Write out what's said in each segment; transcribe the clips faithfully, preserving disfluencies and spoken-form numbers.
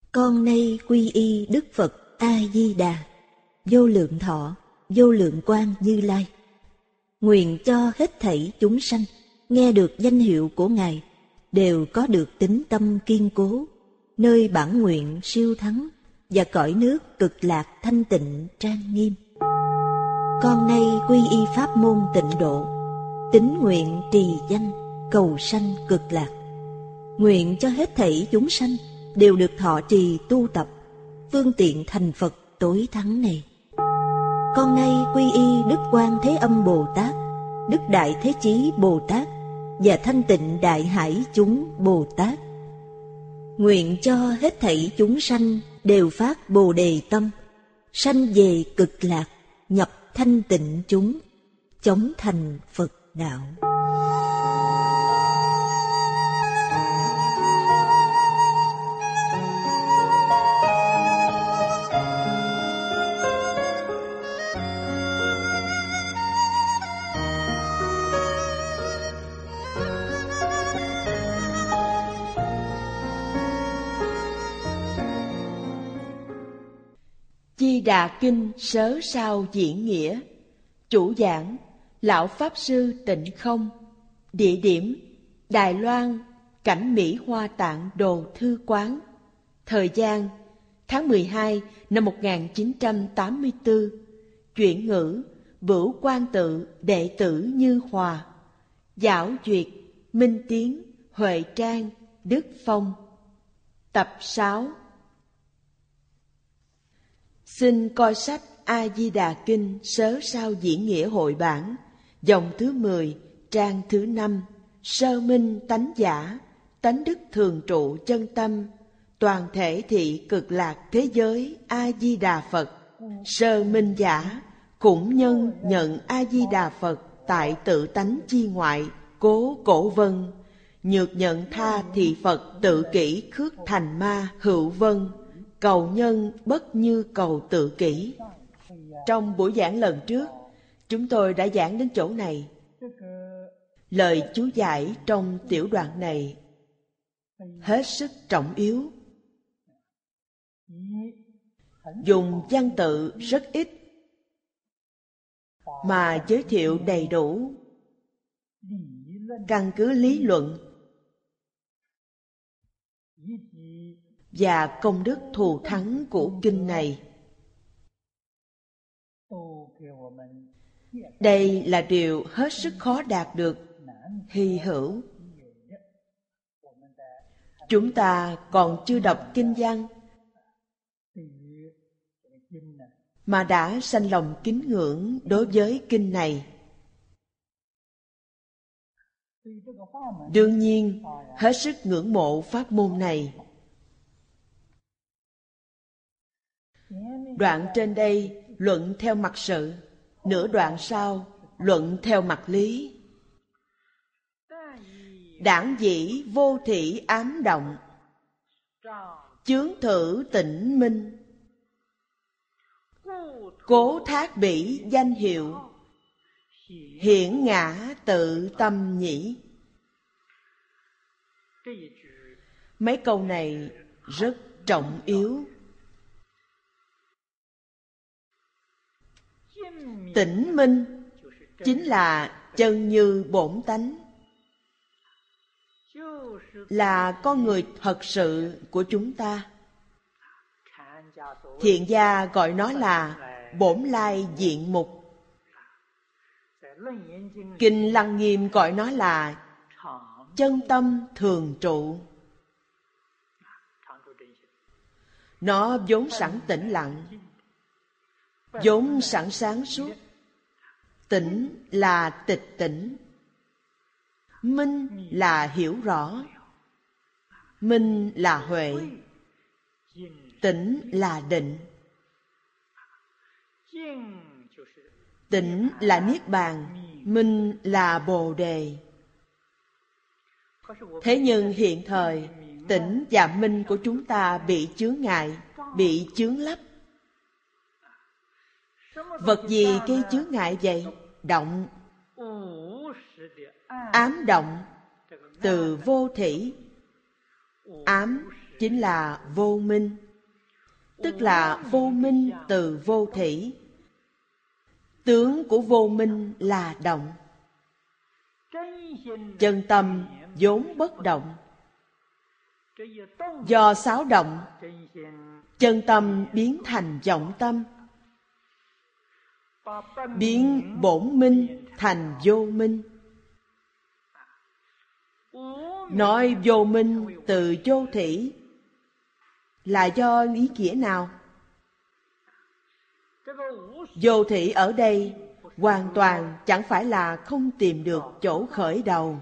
Con nay quy y Đức Phật A-di-đà, vô lượng thọ, vô lượng quang Như Lai. Nguyện cho hết thảy chúng sanh nghe được danh hiệu của Ngài đều có được tín tâm kiên cố, nơi bản nguyện siêu thắng và cõi nước cực lạc thanh tịnh trang nghiêm. Con nay quy y pháp môn tịnh độ, tín nguyện trì danh cầu sanh cực lạc. Nguyện cho hết thảy chúng sanh đều được thọ trì tu tập phương tiện thành Phật tối thắng này. Con nay quy y Đức Quan Thế Âm Bồ Tát, Đức Đại Thế Chí Bồ Tát và Thanh Tịnh Đại Hải chúng Bồ Tát. Nguyện cho hết thảy chúng sanh đều phát Bồ Đề tâm, sanh về cực lạc, nhập thanh tịnh chúng, chóng thành Phật đạo. Di Đà Kinh Sớ Sao Diễn Nghĩa. Chủ giảng Lão Pháp Sư Tịnh Không. Địa điểm Đài Loan, Cảnh Mỹ Hoa Tạng Đồ Thư Quán. Thời gian tháng mười hai năm một nghìn chín trăm tám mươi tư. Chuyển ngữ Bửu Quan Tự đệ tử Như Hòa. Giảo duyệt Minh Tiến, Huệ Trang, Đức Phong. Tập sáu. Xin coi sách A-di-đà Kinh Sớ Sao Diễn Nghĩa hội bản, dòng thứ mười, trang thứ năm. Sơ minh tánh giả, tánh đức thường trụ chân tâm, toàn thể thị cực lạc thế giới A-di-đà Phật. Sơ minh giả, cũng nhân nhận A-di-đà Phật tại tự tánh chi ngoại, cố cổ vân. Nhược nhận tha thì Phật tự kỷ khước thành ma hữu vân. Cầu nhân bất như cầu tự kỷ. Trong buổi giảng lần trước, chúng tôi đã giảng đến chỗ này. Lời chú giải trong tiểu đoạn này hết sức trọng yếu. Dùng văn tự rất ít mà giới thiệu đầy đủ căn cứ lý luận và công đức thù thắng của kinh này. Đây là điều hết sức khó đạt được, hy hữu. Chúng ta còn chưa đọc kinh văn mà đã sanh lòng kính ngưỡng đối với kinh này. Đương nhiên, hết sức ngưỡng mộ pháp môn này. Đoạn trên đây luận theo mặt sự, nửa đoạn sau luận theo mặt lý. Đảng dĩ vô thị ám động, chướng thử tỉnh minh, cố thác bỉ danh hiệu, hiển ngã tự tâm nhĩ. Mấy câu này rất trọng yếu. Tỉnh minh chính là chân như bổn tánh, là con người thật sự của chúng ta. Thiện gia gọi nó là bổn lai diện mục. Kinh Lăng Nghiêm gọi nó là chân tâm thường trụ. Nó vốn sẵn tĩnh lặng, vốn sẵn sáng suốt. Tĩnh là tịch tỉnh, minh là hiểu rõ, minh là huệ, tĩnh là định. Tĩnh là niết bàn, minh là bồ đề. Thế nhưng hiện thời, tĩnh và minh của chúng ta bị chướng ngại, bị chướng lấp. Vật gì gây chướng ngại vậy? Động. Ám động từ vô thỉ. Ám chính là vô minh, tức là vô minh từ vô thỉ. Tướng của vô minh là động. Chân tâm vốn bất động. Do xáo động, chân tâm biến thành vọng tâm, biến bổn minh thành vô minh. Nói vô minh từ vô thỉ là do ý nghĩa nào? Vô thỉ ở đây hoàn toàn chẳng phải là không tìm được chỗ khởi đầu,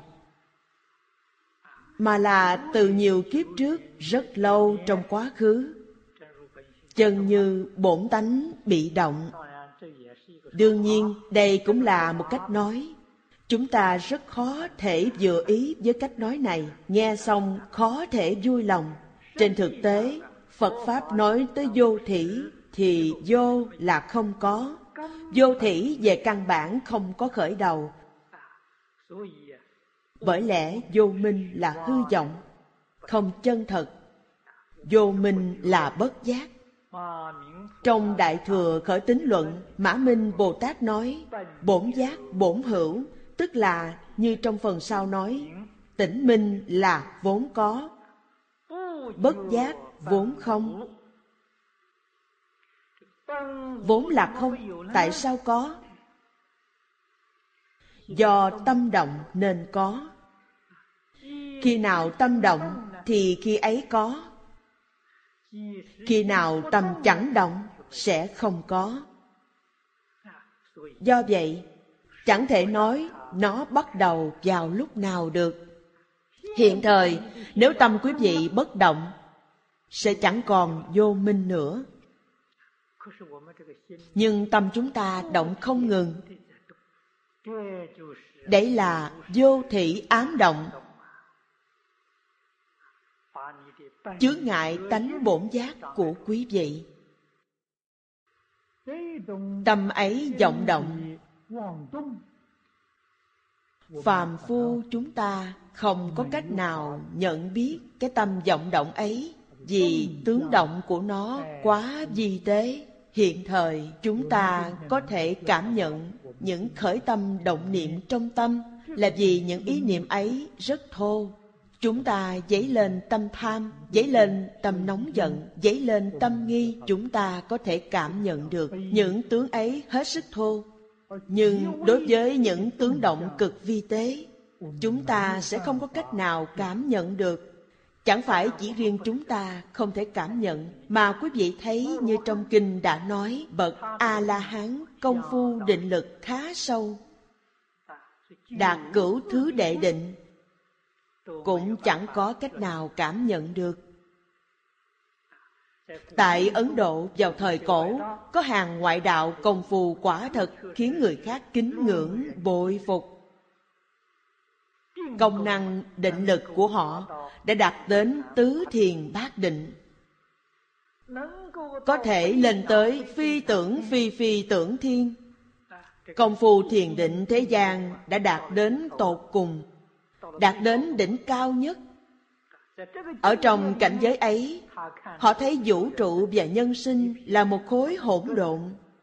mà là từ nhiều kiếp trước, rất lâu trong quá khứ, chân như bổn tánh bị động. Đương nhiên, đây cũng là một cách nói. Chúng ta rất khó thể vừa ý với cách nói này, nghe xong khó thể vui lòng. Trên thực tế, Phật Pháp nói tới vô thỉ thì vô là không có. Vô thỉ về căn bản không có khởi đầu. Bởi lẽ vô minh là hư vọng, không chân thật. Vô minh là bất giác. Trong Đại Thừa Khởi Tín Luận, Mã Minh Bồ Tát nói bổn giác bổn hữu, tức là như trong phần sau nói, tĩnh minh là vốn có, bất giác vốn không. Vốn là không, tại sao có? Do tâm động nên có. Khi nào tâm động thì khi ấy có. Khi nào tâm chẳng động sẽ không có. Do vậy, chẳng thể nói nó bắt đầu vào lúc nào được. Hiện thời, nếu tâm quý vị bất động, sẽ chẳng còn vô minh nữa. Nhưng tâm chúng ta động không ngừng. Đấy là vô thỉ ám động, chướng ngại tánh bổn giác của quý vị. Tâm ấy vọng động. Phàm phu chúng ta không có cách nào nhận biết cái tâm vọng động ấy, vì tướng động của nó quá vi tế. Hiện thời chúng ta có thể cảm nhận những khởi tâm động niệm trong tâm là vì những ý niệm ấy rất thô. Chúng ta dấy lên tâm tham, dấy lên tâm nóng giận, dấy lên tâm nghi. Chúng ta có thể cảm nhận được những tướng ấy hết sức thô. Nhưng đối với những tướng động cực vi tế, chúng ta sẽ không có cách nào cảm nhận được. Chẳng phải chỉ riêng chúng ta không thể cảm nhận, mà quý vị thấy như trong kinh đã nói, bậc A-la-hán công phu định lực khá sâu, đạt cửu thứ đệ định, cũng chẳng có cách nào cảm nhận được. Tại Ấn Độ vào thời cổ, có hàng ngoại đạo công phu quả thật khiến người khác kính ngưỡng, bội phục. Công năng định lực của họ đã đạt đến tứ thiền bát định, có thể lên tới phi tưởng phi phi tưởng thiên. Công phu thiền định thế gian đã đạt đến tột cùng, đạt đến đỉnh cao nhất. Ở trong cảnh giới ấy, họ thấy vũ trụ và nhân sinh là một khối hỗn độn.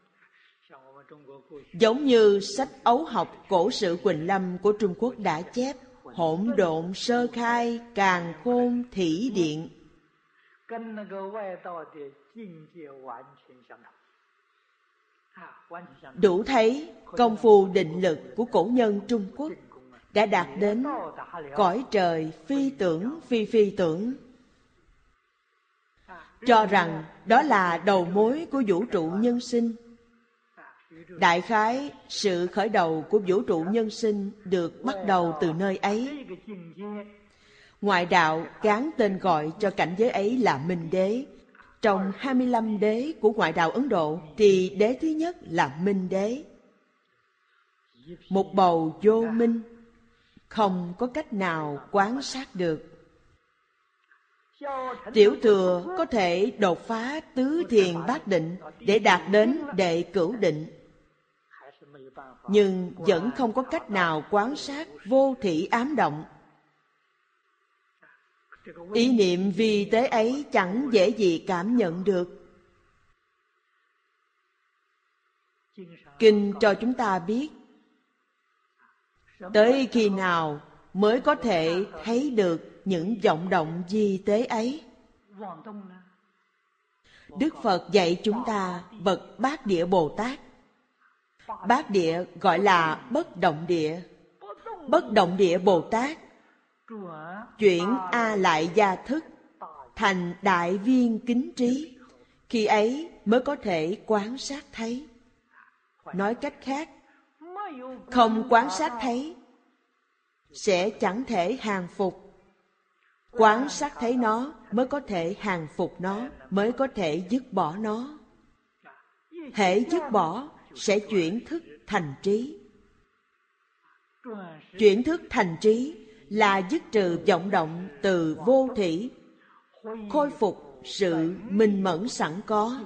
Giống như sách ấu học cổ sự Quỳnh Lâm của Trung Quốc đã chép, hỗn độn sơ khai, càn khôn thỉ điện. Đủ thấy công phu định lực của cổ nhân Trung Quốc đã đạt đến cõi trời phi tưởng phi phi tưởng, cho rằng đó là đầu mối của vũ trụ nhân sinh. Đại khái, sự khởi đầu của vũ trụ nhân sinh được bắt đầu từ nơi ấy. Ngoại đạo gán tên gọi cho cảnh giới ấy là Minh Đế. Trong hai mươi lăm đế của ngoại đạo Ấn Độ thì đế thứ nhất là Minh Đế. Một bầu vô minh, không có cách nào quan sát được. Tiểu thừa có thể đột phá tứ thiền bát định để đạt đến đệ cửu định, nhưng vẫn không có cách nào quan sát vô thỉ ám động. Ý niệm vi tế ấy chẳng dễ gì cảm nhận được. Kinh cho chúng ta biết tới khi nào mới có thể thấy được những vọng động vi tế ấy. Đức Phật dạy chúng ta bậc Bát Địa Bồ Tát. Bát Địa gọi là bất động địa. Bất động địa Bồ Tát chuyển A Lại Gia thức thành đại viên kính trí, khi ấy mới có thể quán sát thấy. Nói cách khác, không quán sát thấy sẽ chẳng thể hàng phục. Quán sát thấy nó mới có thể hàng phục nó, mới có thể dứt bỏ nó. Hễ dứt bỏ sẽ chuyển thức thành trí. Chuyển thức thành trí là dứt trừ vọng động từ vô thỉ, khôi phục sự minh mẫn sẵn có.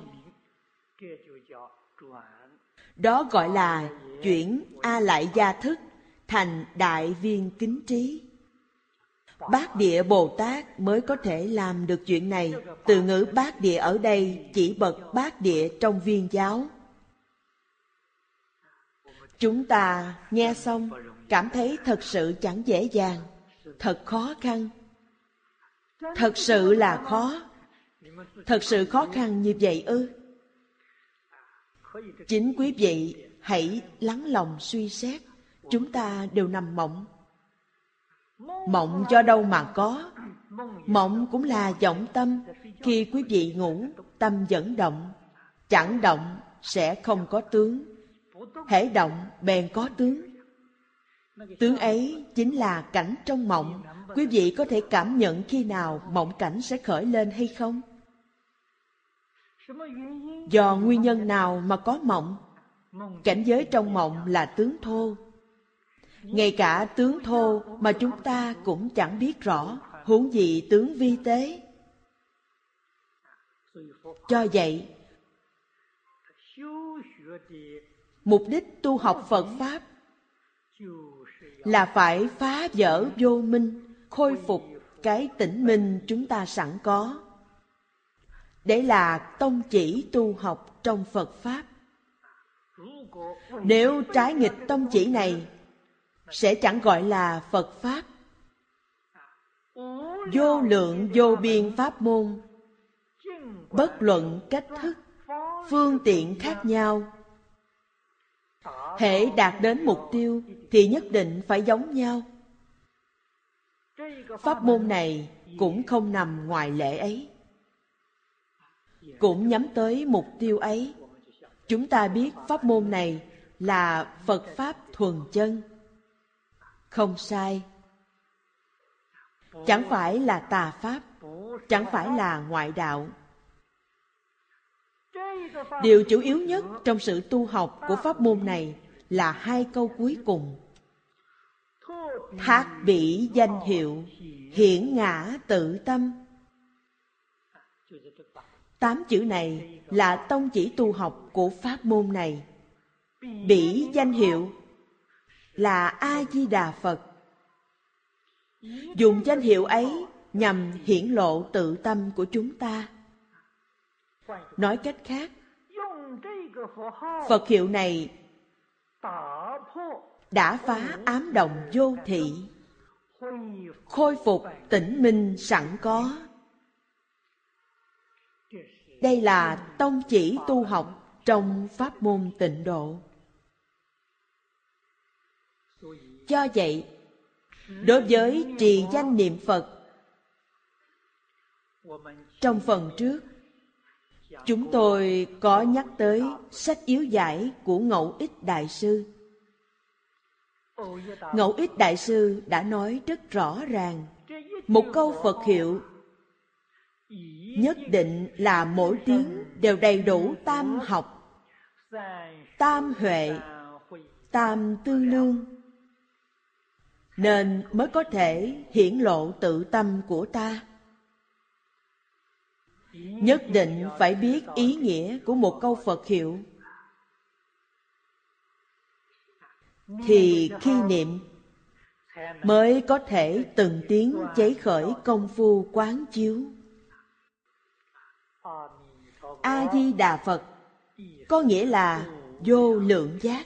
Đó gọi là chuyển A Lại Gia thức thành đại viên kính trí. Bát Địa Bồ Tát mới có thể làm được chuyện này. Từ ngữ Bát Địa ở đây chỉ bậc Bát Địa trong viên giáo. Chúng ta nghe xong cảm thấy thật sự chẳng dễ dàng, thật khó khăn. Thật sự là khó. Thật sự khó khăn như vậy ư? Chính quý vị hãy lắng lòng suy xét. Chúng ta đều nằm mộng. Mộng do đâu mà có? Mộng cũng là vọng tâm. Khi quý vị ngủ, tâm vẫn động. Chẳng động sẽ không có tướng. Hễ động bèn có tướng. Tướng ấy chính là cảnh trong mộng. Quý vị có thể cảm nhận khi nào mộng cảnh sẽ khởi lên hay không? Do nguyên nhân nào mà có mộng? Cảnh giới trong mộng là tướng thô. Ngay cả tướng thô mà chúng ta cũng chẳng biết rõ, huống gì tướng vi tế. Do vậy, mục đích tu học Phật Pháp là phải phá vỡ vô minh, khôi phục cái tĩnh minh chúng ta sẵn có. Đấy là tông chỉ tu học trong Phật Pháp. Nếu trái nghịch tông chỉ này, sẽ chẳng gọi là Phật Pháp. Vô lượng vô biên pháp môn, bất luận cách thức, phương tiện khác nhau, hễ đạt đến mục tiêu thì nhất định phải giống nhau. Pháp môn này cũng không nằm ngoài lệ ấy, cũng nhắm tới mục tiêu ấy. Chúng ta biết pháp môn này là Phật Pháp thuần chân. Không sai. Chẳng phải là tà Pháp, chẳng phải là ngoại đạo. Điều chủ yếu nhất trong sự tu học của pháp môn này là hai câu cuối cùng. Thác bỉ danh hiệu, hiển ngã tự tâm. Tám chữ này là tông chỉ tu học của pháp môn này. Bỉ danh hiệu là A-di-đà Phật. Dùng danh hiệu ấy nhằm hiển lộ tự tâm của chúng ta. Nói cách khác, Phật hiệu này đã phá ám động vô thị, khôi phục tĩnh minh sẵn có. Đây là tông chỉ tu học trong pháp môn tịnh độ. Do vậy, đối với trì danh niệm Phật, trong phần trước, chúng tôi có nhắc tới sách yếu giải của Ngẫu Ích Đại Sư. Ngẫu Ích Đại Sư đã nói rất rõ ràng, một câu Phật hiệu nhất định là mỗi tiếng đều đầy đủ tam học, tam huệ, tam tư lương, nên mới có thể hiển lộ tự tâm của ta. Nhất định phải biết ý nghĩa của một câu Phật hiệu, thì khi niệm mới có thể từng tiếng cháy khởi công phu quán chiếu. A-di-đà Phật có nghĩa là vô lượng giác.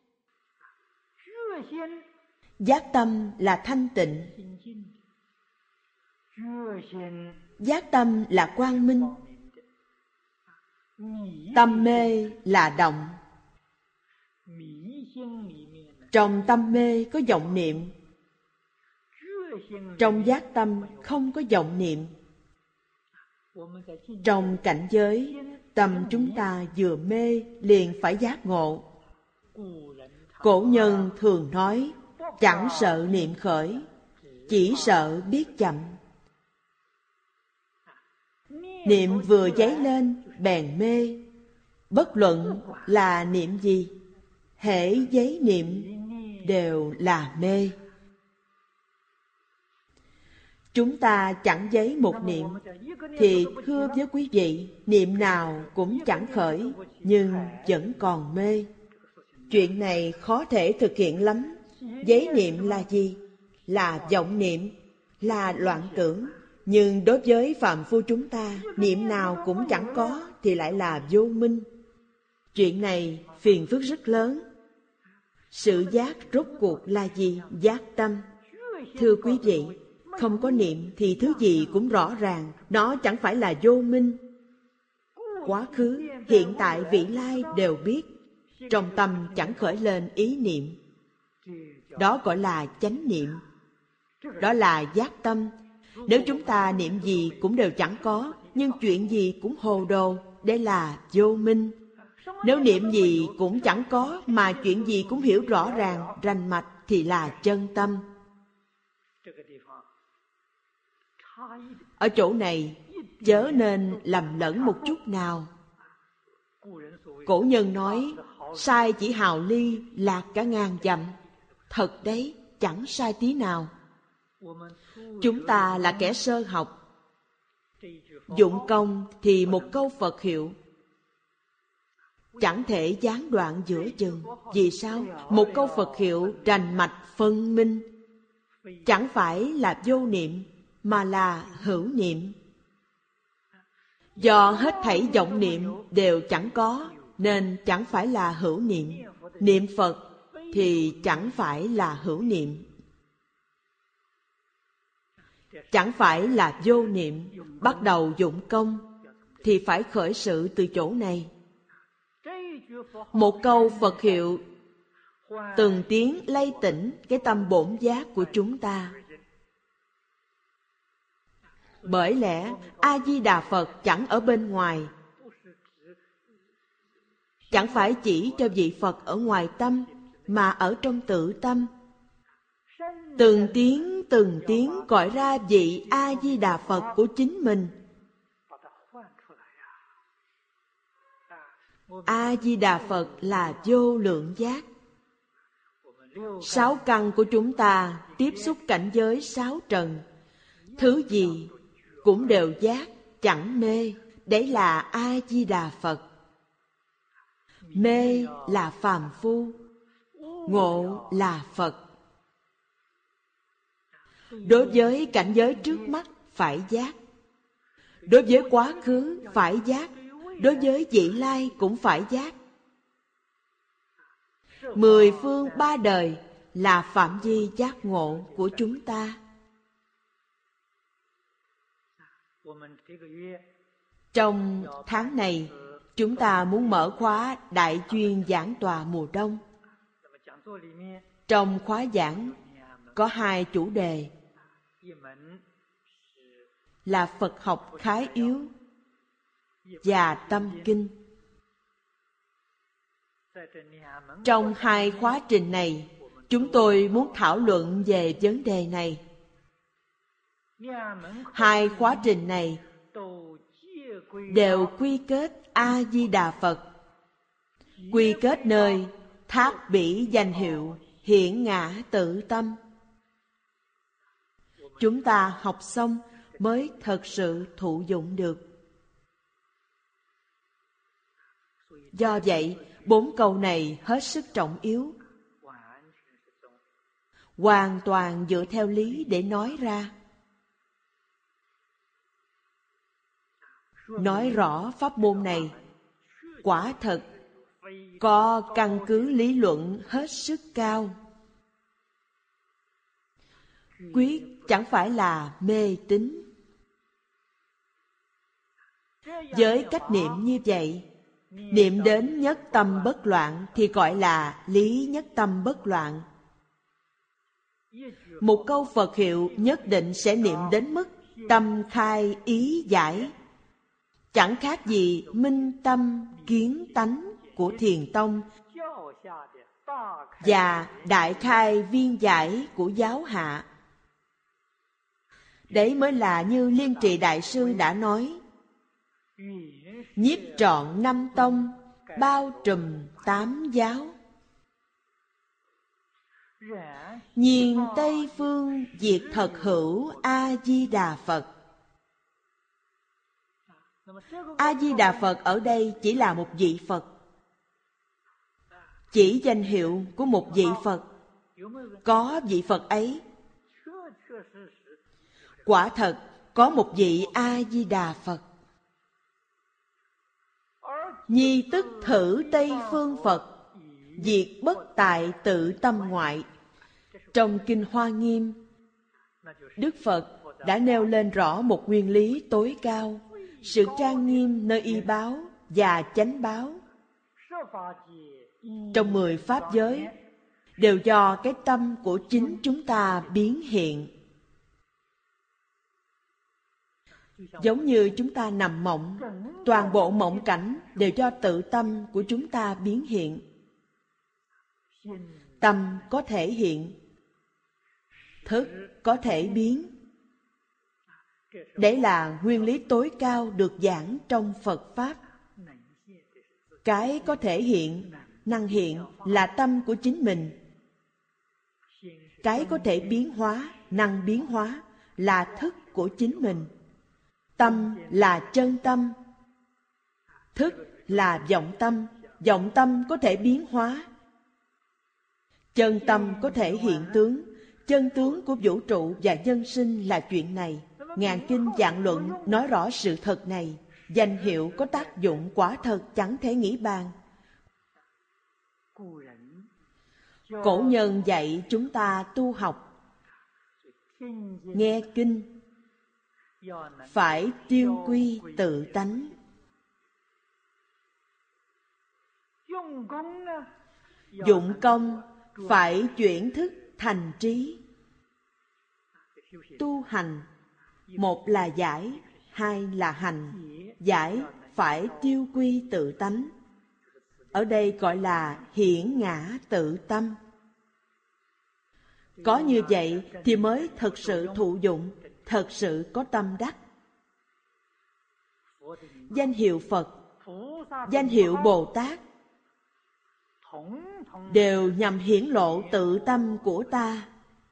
Giác tâm là thanh tịnh, giác tâm là quang minh, tâm mê là động. Trong tâm mê có vọng niệm, trong giác tâm không có vọng niệm. Trong cảnh giới, tâm chúng ta vừa mê liền phải giác ngộ. Cổ nhân thường nói, chẳng sợ niệm khởi, chỉ sợ biết chậm. Niệm vừa dấy lên bèn mê, bất luận là niệm gì, hễ giấy niệm đều là mê. Chúng ta chẳng giấy một niệm, thì thưa với quý vị, niệm nào cũng chẳng khởi, nhưng vẫn còn mê. Chuyện này khó thể thực hiện lắm. Giấy niệm là gì? Là vọng niệm, là loạn tưởng. Nhưng đối với phàm phu chúng ta, niệm nào cũng chẳng có thì lại là vô minh. Chuyện này phiền phức rất lớn. Sự giác rốt cuộc là gì? Giác tâm. Thưa quý vị, không có niệm thì thứ gì cũng rõ ràng, nó chẳng phải là vô minh. Quá khứ, hiện tại, vị lai đều biết, trong tâm chẳng khởi lên ý niệm. Đó gọi là chánh niệm. Đó là giác tâm. Nếu chúng ta niệm gì cũng đều chẳng có, nhưng chuyện gì cũng hồ đồ, đây là vô minh. Nếu niệm gì cũng chẳng có, mà chuyện gì cũng hiểu rõ ràng, rành mạch, thì là chân tâm. Ở chỗ này, chớ nên lầm lẫn một chút nào. Cổ nhân nói, sai chỉ hào ly, lạc cả ngàn dặm. Thật đấy, chẳng sai tí nào. Chúng ta là kẻ sơ học. Dụng công thì một câu Phật hiệu, chẳng thể gián đoạn giữa chừng. Vì sao? Một câu Phật hiệu rành mạch phân minh, chẳng phải là vô niệm, mà là hữu niệm. Do hết thảy vọng niệm đều chẳng có, nên chẳng phải là hữu niệm. Niệm Phật thì chẳng phải là hữu niệm, chẳng phải là vô niệm. Bắt đầu dụng công thì phải khởi sự từ chỗ này. Một câu Phật hiệu từng tiếng lay tỉnh cái tâm bổn giác của chúng ta. Bởi lẽ A-di-đà Phật chẳng ở bên ngoài, chẳng phải chỉ cho vị Phật ở ngoài tâm, mà ở trong tự tâm. Từng tiếng từng tiếng gọi ra vị A-di-đà Phật của chính mình. A-di-đà Phật là vô lượng giác. Sáu căn của chúng ta tiếp xúc cảnh giới sáu trần, thứ gì cũng đều giác, chẳng mê. Đấy là A-di-đà Phật. Mê là phàm phu, ngộ là Phật. Đối với cảnh giới trước mắt phải giác, đối với quá khứ phải giác, đối với vị lai cũng phải giác. Mười phương ba đời là phạm vi giác ngộ của chúng ta. Trong tháng này, chúng ta muốn mở khóa Đại chuyên giảng tòa mùa đông. Trong khóa giảng có hai chủ đề là Phật học khái yếu và tâm kinh. Trong hai khóa trình này, chúng tôi muốn thảo luận về vấn đề này. Hai khóa trình này đều quy kết A-di-đà Phật, quy kết nơi thác bỉ danh hiệu hiển ngã tự tâm. Chúng ta học xong mới thật sự thụ dụng được. Do vậy, bốn câu này hết sức trọng yếu, hoàn toàn dựa theo lý để nói ra. Nói rõ pháp môn này quả thật có căn cứ lý luận hết sức cao, quyết chẳng phải là mê tín. Với cách niệm như vậy, niệm đến nhất tâm bất loạn thì gọi là lý nhất tâm bất loạn. Một câu Phật hiệu nhất định sẽ niệm đến mức tâm khai ý giải, chẳng khác gì minh tâm kiến tánh của Thiền Tông và đại khai viên giải của giáo hạ. Đấy mới là như Liên Trì Đại Sư đã nói: nhiếp trọn năm tông, bao trùm tám giáo. Nhiên Tây phương diệt thật hữu A-di-đà Phật. A-di-đà Phật ở đây chỉ là một vị Phật, chỉ danh hiệu của một vị Phật. Có vị Phật ấy, quả thật có một vị A-di-đà Phật. Nhi tức thử Tây phương Phật, diệt bất tại tự tâm ngoại. Trong Kinh Hoa Nghiêm, Đức Phật đã nêu lên rõ một nguyên lý tối cao: sự trang nghiêm nơi y báo và chánh báo trong mười pháp giới đều do cái tâm của chính chúng ta biến hiện. Giống như chúng ta nằm mộng, toàn bộ mộng cảnh đều do tự tâm của chúng ta biến hiện. Tâm có thể hiện, thức có thể biến. Đấy là nguyên lý tối cao được giảng trong Phật Pháp. Cái có thể hiện, năng hiện là tâm của chính mình. Cái có thể biến hóa, năng biến hóa là thức của chính mình. Tâm là chân tâm, thức là vọng tâm. Vọng tâm có thể biến hóa, chân tâm có thể hiện tướng. Chân tướng của vũ trụ và nhân sinh là chuyện này. Ngàn kinh vạn luận nói rõ sự thật này. Danh hiệu có tác dụng quả thật chẳng thể nghĩ bàn. Cổ nhân dạy chúng ta tu học, nghe kinh phải tiêu quy tự tánh. Dụng công phải chuyển thức thành trí. Tu hành, một là giải, hai là hành. Giải phải tiêu quy tự tánh. Ở đây gọi là hiển ngã tự tâm. Có như vậy thì mới thật sự thụ dụng, thật sự có tâm đắc. Danh hiệu Phật, danh hiệu Bồ Tát đều nhằm hiển lộ tự tâm của ta.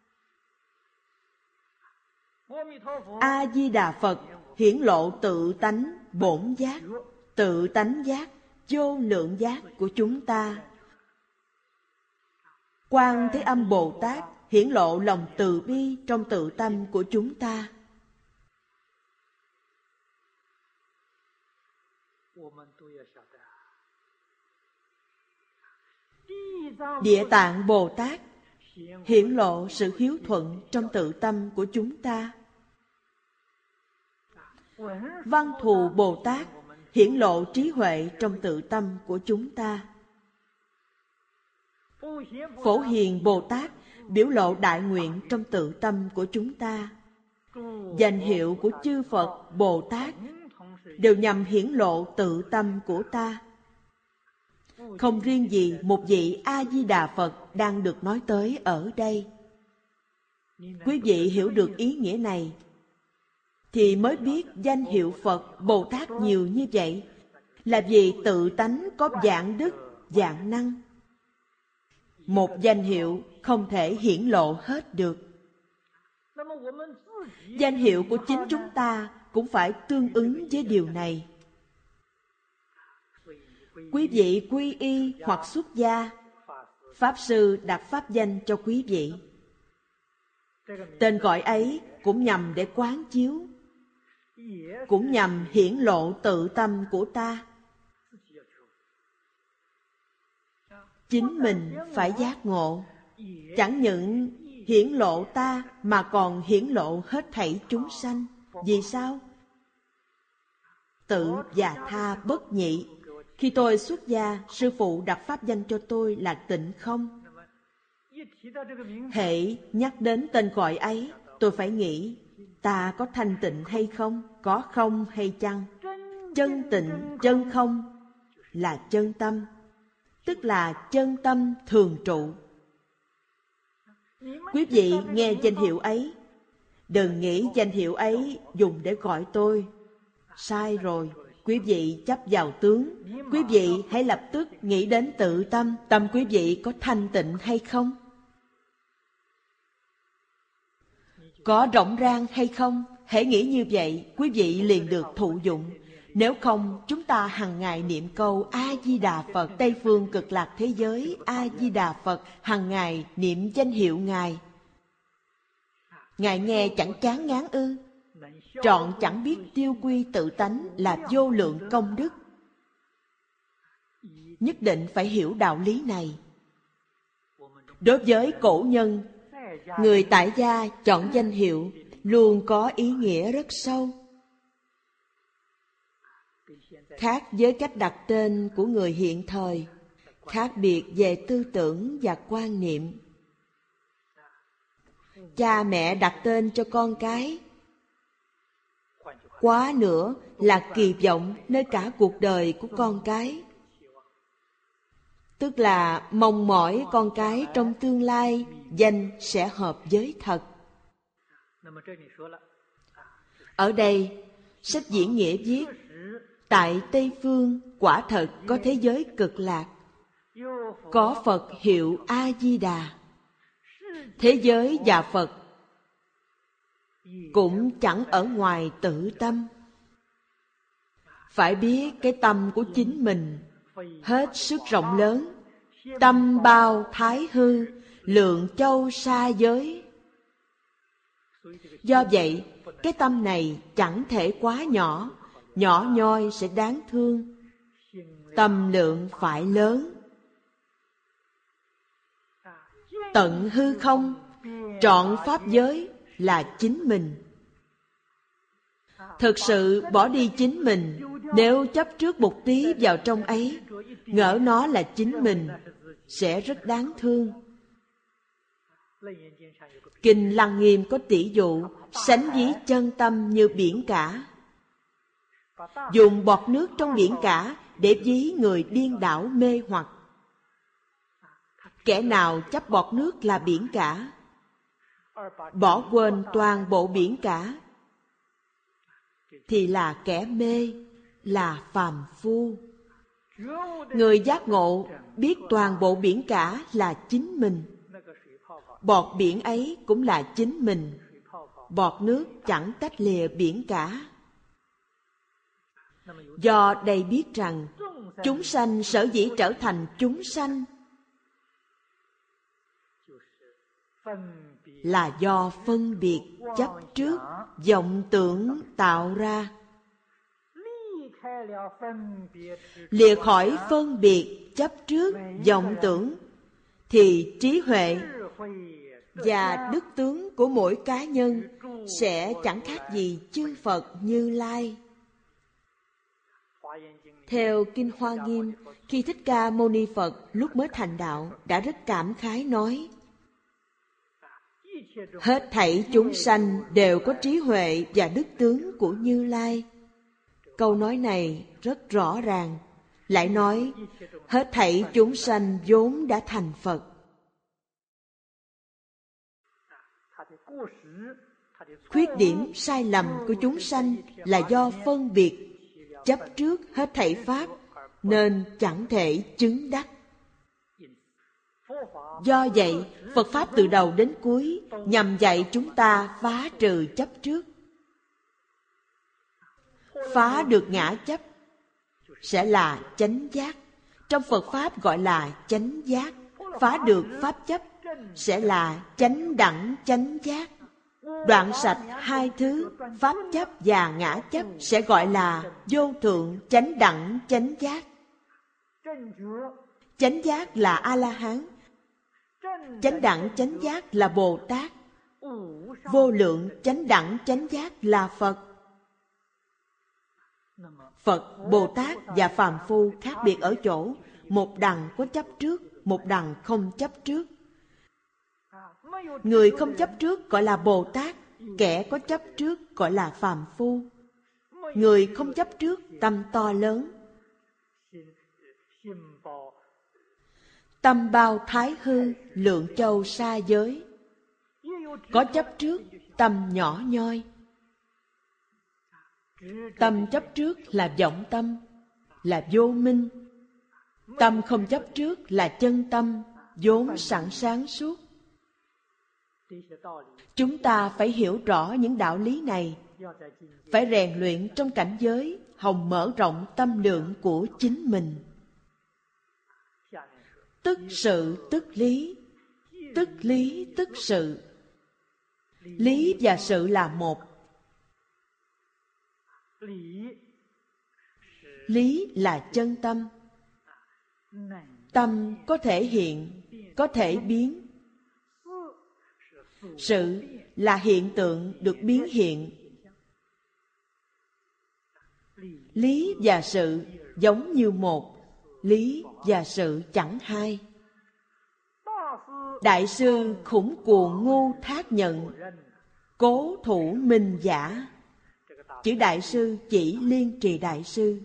A-di-đà Phật hiển lộ tự tánh bổn giác, tự tánh giác, vô lượng giác của chúng ta. Quan Thế Âm Bồ Tát hiển lộ lòng từ bi trong tự tâm của chúng ta. Địa Tạng Bồ Tát hiển lộ sự hiếu thuận trong tự tâm của chúng ta. Văn Thù Bồ Tát hiển lộ trí huệ trong tự tâm của chúng ta. Phổ Hiền Bồ Tát biểu lộ đại nguyện trong tự tâm của chúng ta. Danh hiệu của chư Phật Bồ Tát đều nhằm hiển lộ tự tâm của ta. Không riêng gì một vị A-di-đà Phật đang được nói tới ở đây. Quý vị hiểu được ý nghĩa này thì mới biết danh hiệu Phật Bồ Tát nhiều như vậy là vì tự tánh có vạn đức, vạn năng. Một danh hiệu không thể hiển lộ hết được. Danh hiệu của chính chúng ta cũng phải tương ứng với điều này. Quý vị quy y hoặc xuất gia, Pháp Sư đặt pháp danh cho quý vị. Tên gọi ấy cũng nhằm để quán chiếu, cũng nhằm hiển lộ tự tâm của ta. Chính mình phải giác ngộ, chẳng những hiển lộ ta mà còn hiển lộ hết thảy chúng sanh. Vì sao? Tự và tha bất nhị. Khi tôi xuất gia, sư phụ đặt pháp danh cho tôi là Tịnh Không. Hễ nhắc đến tên gọi ấy, tôi phải nghĩ, ta có thanh tịnh hay không? Có không hay chăng? Chân tịnh, chân không là chân tâm, tức là chân tâm thường trụ. Quý vị nghe danh hiệu ấy, đừng nghĩ danh hiệu ấy dùng để gọi tôi. Sai rồi, quý vị chấp vào tướng. Quý vị hãy lập tức nghĩ đến tự tâm. Tâm quý vị có thanh tịnh hay không? Có rộng rang hay không? Hễ nghĩ như vậy, quý vị liền được thụ dụng. Nếu không, chúng ta hằng ngày niệm câu A-di-đà Phật. Tây phương cực lạc thế giới A-di-đà Phật, hằng ngày niệm danh hiệu Ngài. Ngài nghe chẳng chán ngán ư? Trọn chẳng biết tiêu quy tự tánh là vô lượng công đức. Nhất định phải hiểu đạo lý này. Đối với cổ nhân, người tại gia chọn danh hiệu luôn có ý nghĩa rất sâu. Khác với cách đặt tên của người hiện thời, khác biệt về tư tưởng và quan niệm. Cha mẹ đặt tên cho con cái, quá nữa là kỳ vọng nơi cả cuộc đời của con cái. Tức là mong mỏi con cái trong tương lai danh sẽ hợp với thật. Ở đây, sách Diễn Nghĩa viết, tại Tây Phương quả thật có thế giới cực lạc, có Phật hiệu A-di-đà. Thế giới và Phật cũng chẳng ở ngoài tự tâm. Phải biết cái tâm của chính mình hết sức rộng lớn, tâm bao thái hư, lượng châu sa giới. Do vậy, cái tâm này chẳng thể quá nhỏ, nhỏ nhoi sẽ đáng thương. Tâm lượng phải lớn. Tận hư không, trọn pháp giới là chính mình. Thực sự bỏ đi chính mình, nếu chấp trước một tí vào trong ấy, ngỡ nó là chính mình, sẽ rất đáng thương. Kinh Lăng Nghiêm có tỷ dụ sánh ví chân tâm như biển cả. Dùng bọt nước trong biển cả để ví người điên đảo mê hoặc. Kẻ nào chấp bọt nước là biển cả, bỏ quên toàn bộ biển cả, thì là kẻ mê, là phàm phu. Người giác ngộ biết toàn bộ biển cả là chính mình. Bọt biển ấy cũng là chính mình. Bọt nước chẳng tách lìa biển cả. Do đây biết rằng chúng sanh sở dĩ trở thành chúng sanh là do phân biệt chấp trước vọng tưởng tạo ra. Lìa khỏi phân biệt chấp trước vọng tưởng thì trí huệ và đức tướng của mỗi cá nhân sẽ chẳng khác gì chư Phật Như Lai. Theo Kinh Hoa Nghiêm, khi Thích Ca Mâu Ni Phật lúc mới thành đạo đã rất cảm khái nói: hết thảy chúng sanh đều có trí huệ và đức tướng của Như Lai. Câu nói này rất rõ ràng. Lại nói, hết thảy chúng sanh vốn đã thành Phật. Khuyết điểm sai lầm của chúng sanh là do phân biệt, chấp trước hết thảy pháp, nên chẳng thể chứng đắc. Do vậy, Phật Pháp từ đầu đến cuối nhằm dạy chúng ta phá trừ chấp trước. Phá được ngã chấp sẽ là chánh giác. Trong Phật Pháp gọi là chánh giác. Phá được pháp chấp sẽ là chánh đẳng chánh giác. đoạn sạch hai thứ pháp chấp và ngã chấp sẽ gọi là vô thượng chánh đẳng chánh giác. Chánh giác là A-la-hán, chánh đẳng chánh giác là Bồ Tát, vô lượng chánh đẳng chánh giác là Phật. Phật, Bồ Tát và phàm phu khác biệt ở chỗ một đằng có chấp trước, một đằng không chấp trước. Người không chấp trước gọi là Bồ Tát, kẻ có chấp trước gọi là phàm phu. Người không chấp trước tâm to lớn, tâm bao thái hư, lượng châu sa giới. Có chấp trước tâm nhỏ nhoi. Tâm chấp trước là vọng tâm, là vô minh. Tâm không chấp trước là chân tâm, vốn sẵn sáng suốt. Chúng ta phải hiểu rõ những đạo lý này, phải rèn luyện trong cảnh giới hồng mở rộng tâm lượng của chính mình. Tức sự tức lý, tức lý tức sự. Lý và sự là một. Lý là chân tâm. Tâm có thể hiện, có thể biến. Sự là hiện tượng được biến hiện. Lý và sự giống như một, lý và sự chẳng hai. Đại sư Khủng Cuồng Ngu Thác Nhận, Cố Thủ Minh Giả. Chữ đại sư chỉ Liên Trì Đại sư.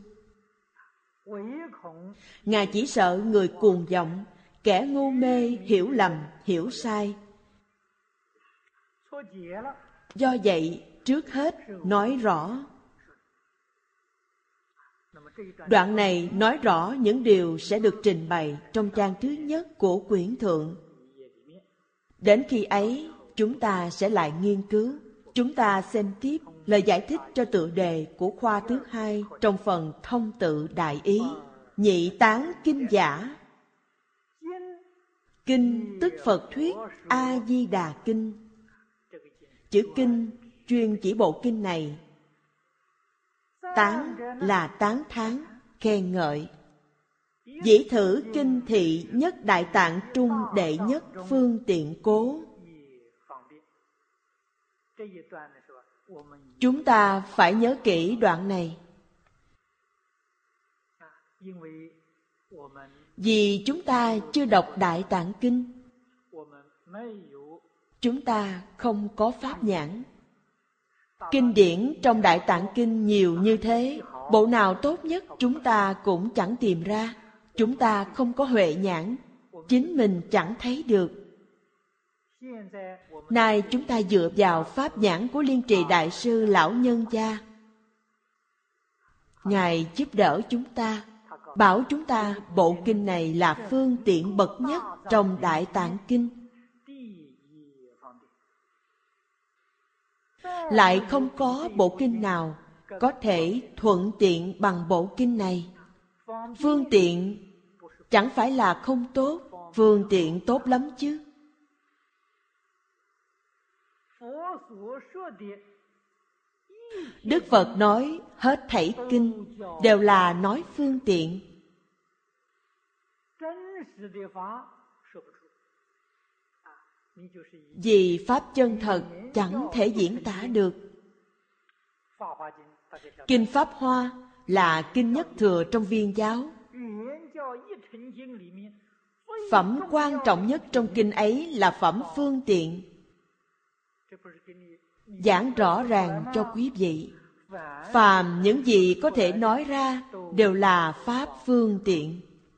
Ngài chỉ sợ người cuồng vọng, kẻ ngu mê hiểu lầm, hiểu sai. Do vậy, trước hết nói rõ. Đoạn này nói rõ những điều sẽ được trình bày trong trang thứ nhất của quyển thượng. Đến khi ấy, chúng ta sẽ lại nghiên cứu. Chúng ta xem tiếp lời giải thích cho tựa đề của khoa thứ hai trong phần thông tự đại ý. Nhị tán kinh giả. Kinh tức Phật thuyết A-di-đà kinh. Chữ kinh chuyên chỉ bộ kinh này. Tán là tán thán, khen ngợi. Dĩ thử kinh thị nhất đại tạng trung đệ nhất phương tiện cố. Chúng ta phải nhớ kỹ đoạn này. Vì chúng ta chưa đọc Đại Tạng Kinh, chúng ta không có pháp nhãn. Kinh điển trong Đại Tạng Kinh nhiều như thế, bộ nào tốt nhất chúng ta cũng chẳng tìm ra. Chúng ta không có huệ nhãn, chính mình chẳng thấy được. Nay chúng ta dựa vào pháp nhãn của Liên Trì Đại sư Lão Nhân Gia. Ngài giúp đỡ chúng ta, bảo chúng ta bộ kinh này là phương tiện bậc nhất trong Đại Tạng Kinh. Lại không có bộ kinh nào có thể thuận tiện bằng bộ kinh này. Phương tiện chẳng phải là không tốt, phương tiện tốt lắm chứ. Đức Phật nói hết thảy kinh đều là nói phương tiện. Vì pháp chân thật chẳng thể diễn tả được. Kinh Pháp Hoa là kinh nhất thừa trong Viên giáo. Phẩm quan trọng nhất trong kinh ấy là phẩm phương tiện. Giảng rõ ràng cho quý vị, phàm những gì có thể nói ra đều là pháp phương tiện.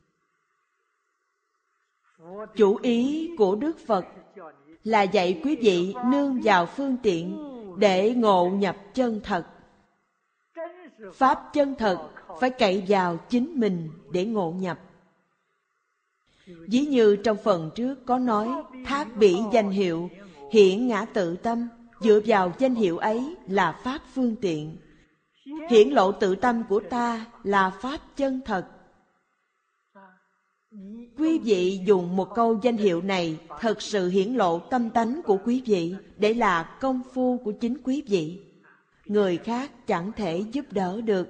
Chủ ý của Đức Phật là dạy quý vị nương vào phương tiện để ngộ nhập chân thật. Pháp chân thật phải cậy vào chính mình để ngộ nhập. Ví như trong phần trước có nói thác bỉ danh hiệu, hiển ngã tự tâm, dựa vào danh hiệu ấy là pháp phương tiện. Hiển lộ tự tâm của ta là pháp chân thật. Quý vị dùng một câu danh hiệu này thật sự hiển lộ tâm tánh của quý vị, để là công phu của chính quý vị. Người khác chẳng thể giúp đỡ được.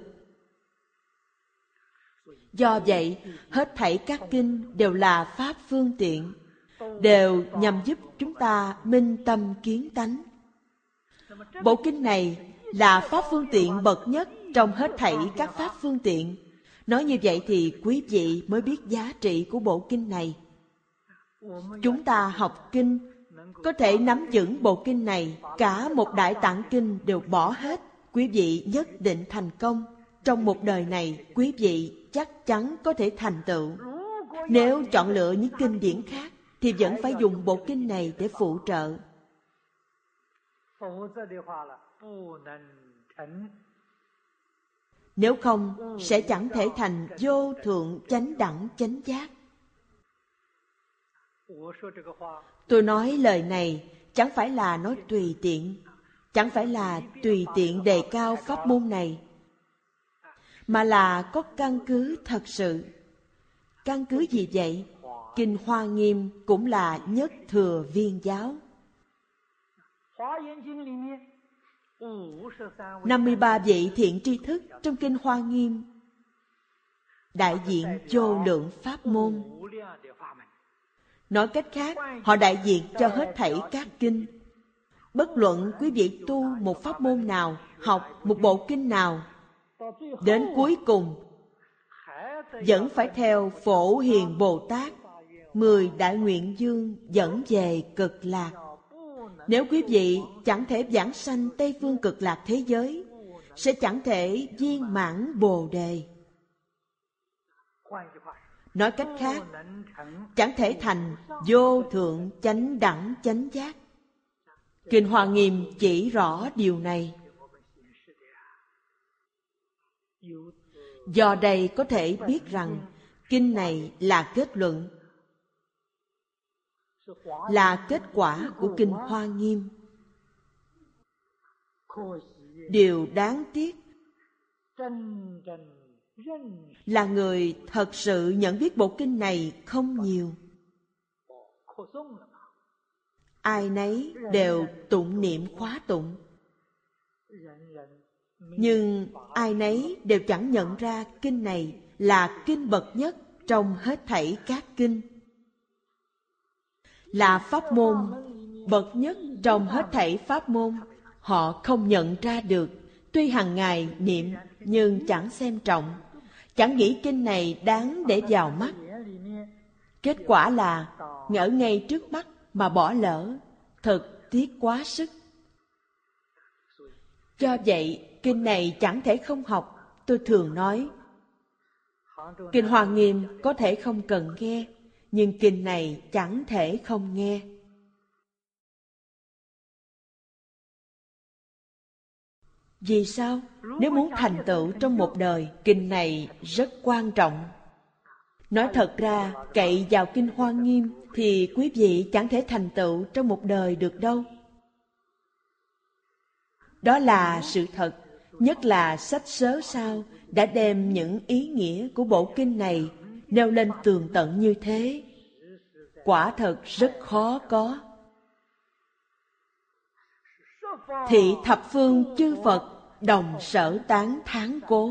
Do vậy, hết thảy các kinh đều là pháp phương tiện, đều nhằm giúp chúng ta minh tâm kiến tánh. Bộ kinh này là pháp phương tiện bậc nhất trong hết thảy các pháp phương tiện. Nói như vậy thì quý vị mới biết giá trị của bộ kinh này. Chúng ta học kinh, có thể nắm vững bộ kinh này, cả một đại tạng kinh đều bỏ hết, quý vị nhất định thành công. Trong một đời này, quý vị chắc chắn có thể thành tựu. Nếu chọn lựa những kinh điển khác, thì vẫn phải dùng bộ kinh này để phụ trợ. Nếu không, sẽ chẳng thể thành vô thượng chánh đẳng chánh giác. Tôi nói lời này chẳng phải là nói tùy tiện, chẳng phải là tùy tiện đề cao pháp môn này, mà là có căn cứ thật sự. Căn cứ gì vậy? Kinh Hoa Nghiêm cũng là nhất thừa viên giáo. năm mươi ba vị thiện tri thức trong Kinh Hoa Nghiêm đại diện vô lượng pháp môn. Nói cách khác, họ đại diện cho hết thảy các kinh. Bất luận quý vị tu một pháp môn nào, học một bộ kinh nào, đến cuối cùng vẫn phải theo Phổ Hiền Bồ Tát mười đại nguyện dương dẫn về Cực Lạc. Nếu quý vị chẳng thể vãng sanh Tây Phương Cực Lạc thế giới, sẽ chẳng thể viên mãn Bồ Đề. Nói cách khác, chẳng thể thành vô thượng chánh đẳng chánh giác. Kinh Hoa Nghiêm chỉ rõ điều này. Do đây có thể biết rằng kinh này là kết luận, là kết quả của Kinh Hoa Nghiêm. Điều đáng tiếc là người thật sự nhận biết bộ kinh này không nhiều. Ai nấy đều tụng niệm khóa tụng, nhưng ai nấy đều chẳng nhận ra kinh này là kinh bậc nhất trong hết thảy các kinh, là pháp môn bậc nhất trong hết thảy pháp môn. Họ không nhận ra được, tuy hàng ngày niệm nhưng chẳng xem trọng, chẳng nghĩ kinh này đáng để vào mắt. Kết quả là ngỡ ngay trước mắt mà bỏ lỡ, thật tiếc quá sức. Do vậy, kinh này chẳng thể không học. Tôi thường nói, Kinh Hoa Nghiêm có thể không cần nghe, nhưng kinh này chẳng thể không nghe. Vì sao? Nếu muốn thành tựu trong một đời, kinh này rất quan trọng. Nói thật ra, cậy vào Kinh Hoa Nghiêm thì quý vị chẳng thể thành tựu trong một đời được đâu. Đó là sự thật, nhất là sách sớ sao đã đem những ý nghĩa của bộ kinh này nêu lên tường tận như thế. Quả thật rất khó có. Thị thập phương chư Phật đồng sở tán thán cố.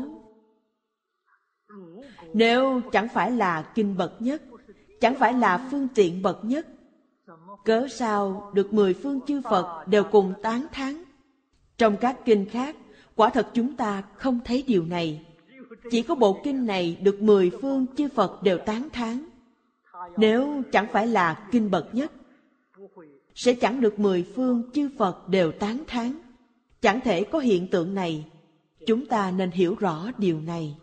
Nếu chẳng phải là kinh bậc nhất, chẳng phải là phương tiện bậc nhất, cớ sao được mười phương chư Phật đều cùng tán thán? Trong các kinh khác, quả thật chúng ta không thấy điều này. Chỉ có bộ kinh này được mười phương chư Phật đều tán thán. Nếu chẳng phải là kinh bậc nhất, sẽ chẳng được mười phương chư Phật đều tán thán. Chẳng thể có hiện tượng này. Chúng ta nên hiểu rõ điều này.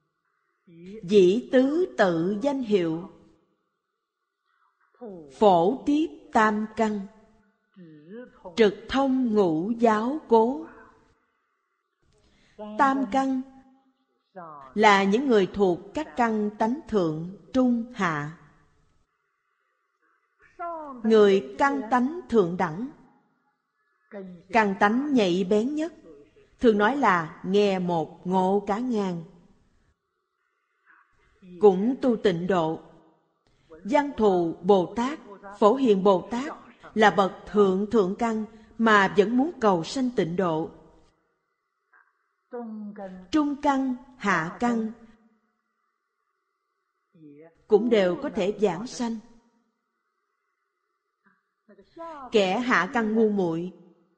Dĩ tứ tự danh hiệu, phổ tiếp tam căn, trực thông ngũ giáo cố. Tam căn là những người thuộc các căn tánh thượng, trung, hạ. Người căn tánh thượng đẳng, căn tánh nhạy bén nhất, thường nói là nghe một ngộ cả ngàn. Cũng tu tịnh độ, Văn Thù Bồ Tát, Phổ Hiền Bồ Tát là bậc thượng thượng căn mà vẫn muốn cầu sanh tịnh độ. Trung căn, hạ căn cũng đều có thể giảng sanh. Kẻ hạ căn ngu muội,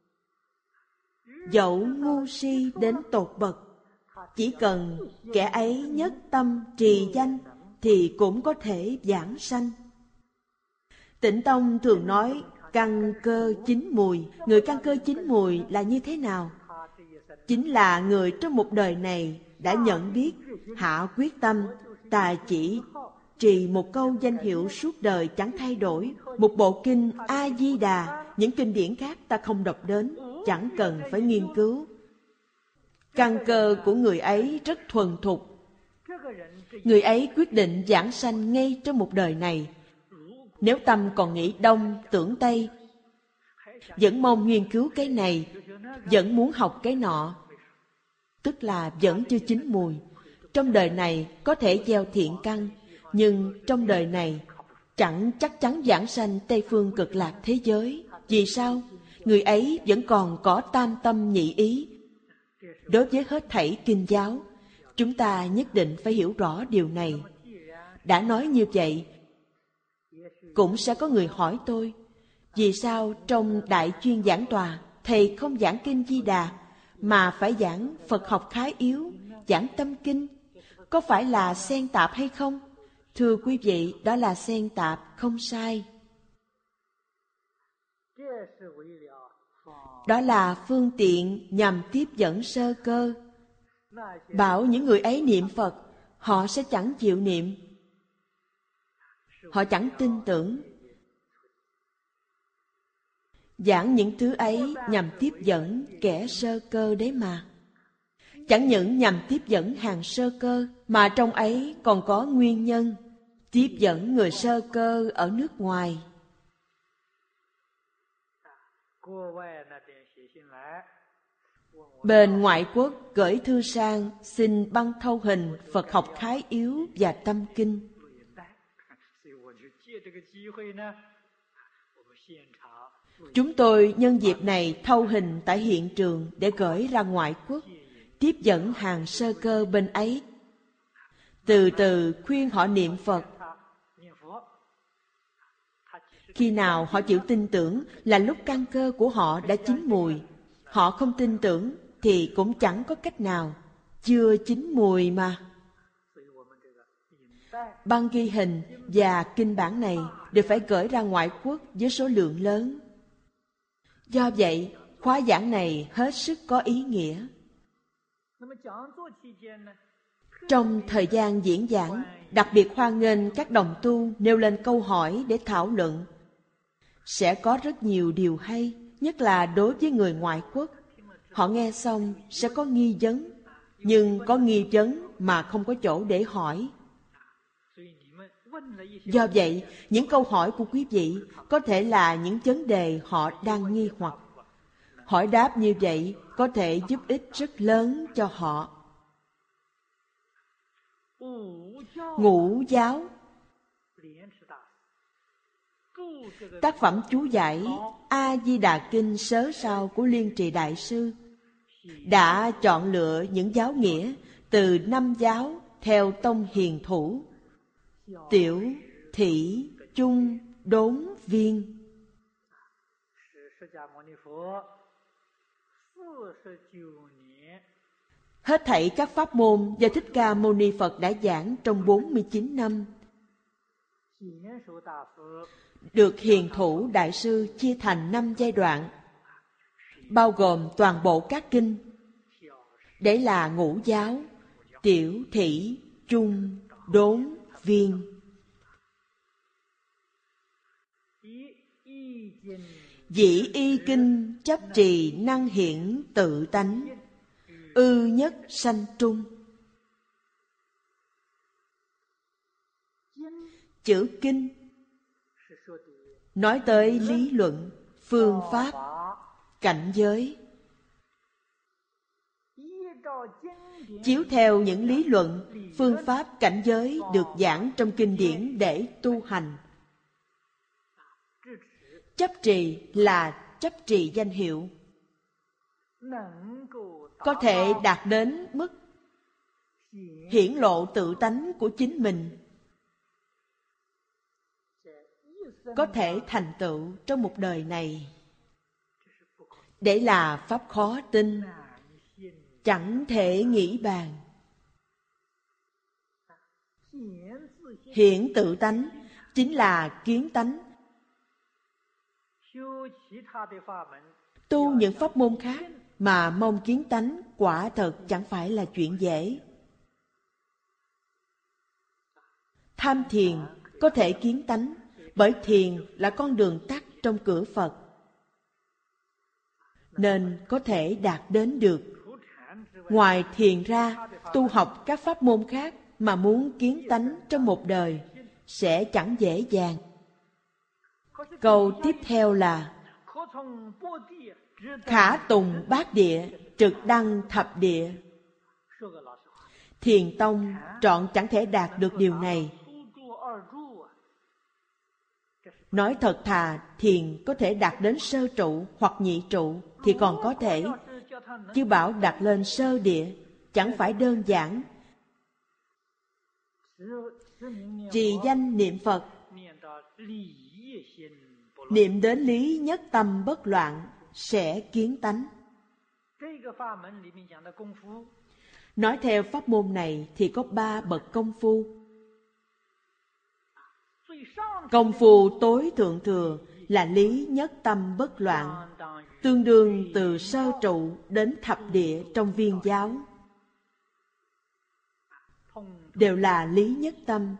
dẫu ngu si đến tột bậc, chỉ cần kẻ ấy nhất tâm trì danh thì cũng có thể giảng sanh. Tịnh Tông thường nói căn cơ chín mùi. Người căn cơ chín mùi là như thế nào? Chính là người trong một đời này đã nhận biết, hạ quyết tâm, ta chỉ trì một câu danh hiệu suốt đời chẳng thay đổi, một bộ kinh A-di-đà, những kinh điển khác ta không đọc đến, chẳng cần phải nghiên cứu. Căn cơ của người ấy rất thuần thục. Người ấy quyết định giảng sanh ngay trong một đời này. Nếu tâm còn nghĩ đông, tưởng tây, vẫn mong nghiên cứu cái này, vẫn muốn học cái nọ, tức là vẫn chưa chín mùi. Trong đời này có thể gieo thiện căn, nhưng trong đời này chẳng chắc chắn giảng sanh Tây Phương Cực Lạc thế giới. Vì sao? Người ấy vẫn còn có tam tâm nhị ý. Đối với hết thảy kinh giáo, chúng ta nhất định phải hiểu rõ điều này. Đã nói như vậy, cũng sẽ có người hỏi tôi, vì sao trong Đại Chuyên Giảng Tòa thầy không giảng kinh Di Đà mà phải giảng Phật học khái yếu, giảng tâm kinh? Có phải là xen tạp hay không? Thưa quý vị, đó là xen tạp, không sai. Đó là phương tiện nhằm tiếp dẫn sơ cơ. Bảo những người ấy niệm Phật, họ sẽ chẳng chịu niệm. Họ chẳng tin tưởng. Giảng những thứ ấy nhằm tiếp dẫn kẻ sơ cơ đấy mà. Chẳng những nhằm tiếp dẫn hàng sơ cơ, mà trong ấy còn có nguyên nhân tiếp dẫn người sơ cơ ở nước ngoài. Bên ngoại quốc gửi thư sang xin băng thâu hình Phật học khái yếu và tâm kinh. Chúng tôi nhân dịp này thâu hình tại hiện trường để gửi ra ngoại quốc, tiếp dẫn hàng sơ cơ bên ấy, từ từ khuyên họ niệm Phật. Khi nào họ chịu tin tưởng là lúc căn cơ của họ đã chín mùi. Họ không tin tưởng thì cũng chẳng có cách nào, chưa chín mùi mà. Băng ghi hình và kinh bản này đều phải gửi ra ngoại quốc với số lượng lớn. Do vậy, khóa giảng này hết sức có ý nghĩa. Trong thời gian diễn giảng, đặc biệt hoan nghênh các đồng tu nêu lên câu hỏi để thảo luận. Sẽ có rất nhiều điều hay, nhất là đối với người ngoại quốc. Họ nghe xong sẽ có nghi vấn, nhưng có nghi vấn mà không có chỗ để hỏi. Do vậy, những câu hỏi của quý vị có thể là những vấn đề họ đang nghi hoặc. Hỏi đáp như vậy có thể giúp ích rất lớn cho họ. Ngũ giáo. Tác phẩm chú giải A-di-đà Kinh sớ sao của Liên Trì Đại Sư đã chọn lựa những giáo nghĩa từ năm giáo theo tông hiền thủ: tiểu, thị, chung, đốn, viên. Hết thảy các pháp môn do Thích Ca Mâu Ni Phật đã giảng trong bốn mươi chín năm, được hiền thủ Đại Sư chia thành năm giai đoạn, bao gồm toàn bộ các kinh. Đấy là ngũ giáo: tiểu, thị, chung, đốn, viên. Dĩ y kinh chấp trì năng hiển tự tánh, ư nhất sanh trung. Chữ kinh nói tới lý luận, phương pháp, cảnh giới. chiếu theo những lý luận, phương pháp cảnh giới được giảng trong kinh điển để tu hành. Chấp trì là chấp trì danh hiệu, có thể đạt đến mức hiển lộ tự tánh của chính mình, có thể thành tựu trong một đời này. Để là pháp khó tin, chẳng thể nghĩ bàn. Hiển tự tánh chính là kiến tánh. Tu những pháp môn khác mà mong kiến tánh quả thật chẳng phải là chuyện dễ. Tham thiền có thể kiến tánh, bởi thiền là con đường tắt trong cửa Phật, nên có thể đạt đến được. Ngoài thiền ra, tu học các pháp môn khác mà muốn kiến tánh trong một đời sẽ chẳng dễ dàng. Câu tiếp theo là khả tùng bát địa, trực đăng thập địa. Thiền tông trọn chẳng thể đạt được điều này. Nói thật thà, thiền có thể đạt đến sơ trụ hoặc nhị trụ thì còn có thể, chứ bảo đạt lên sơ địa chẳng phải đơn giản. Trì danh niệm Phật, niệm đến lý nhất tâm bất loạn sẽ kiến tánh. Nói theo pháp môn này thì có ba bậc công phu. Công phu tối thượng thừa là lý nhất tâm bất loạn, tương đương từ sơ trụ đến thập địa trong viên giáo. Đều là lý nhất tâm.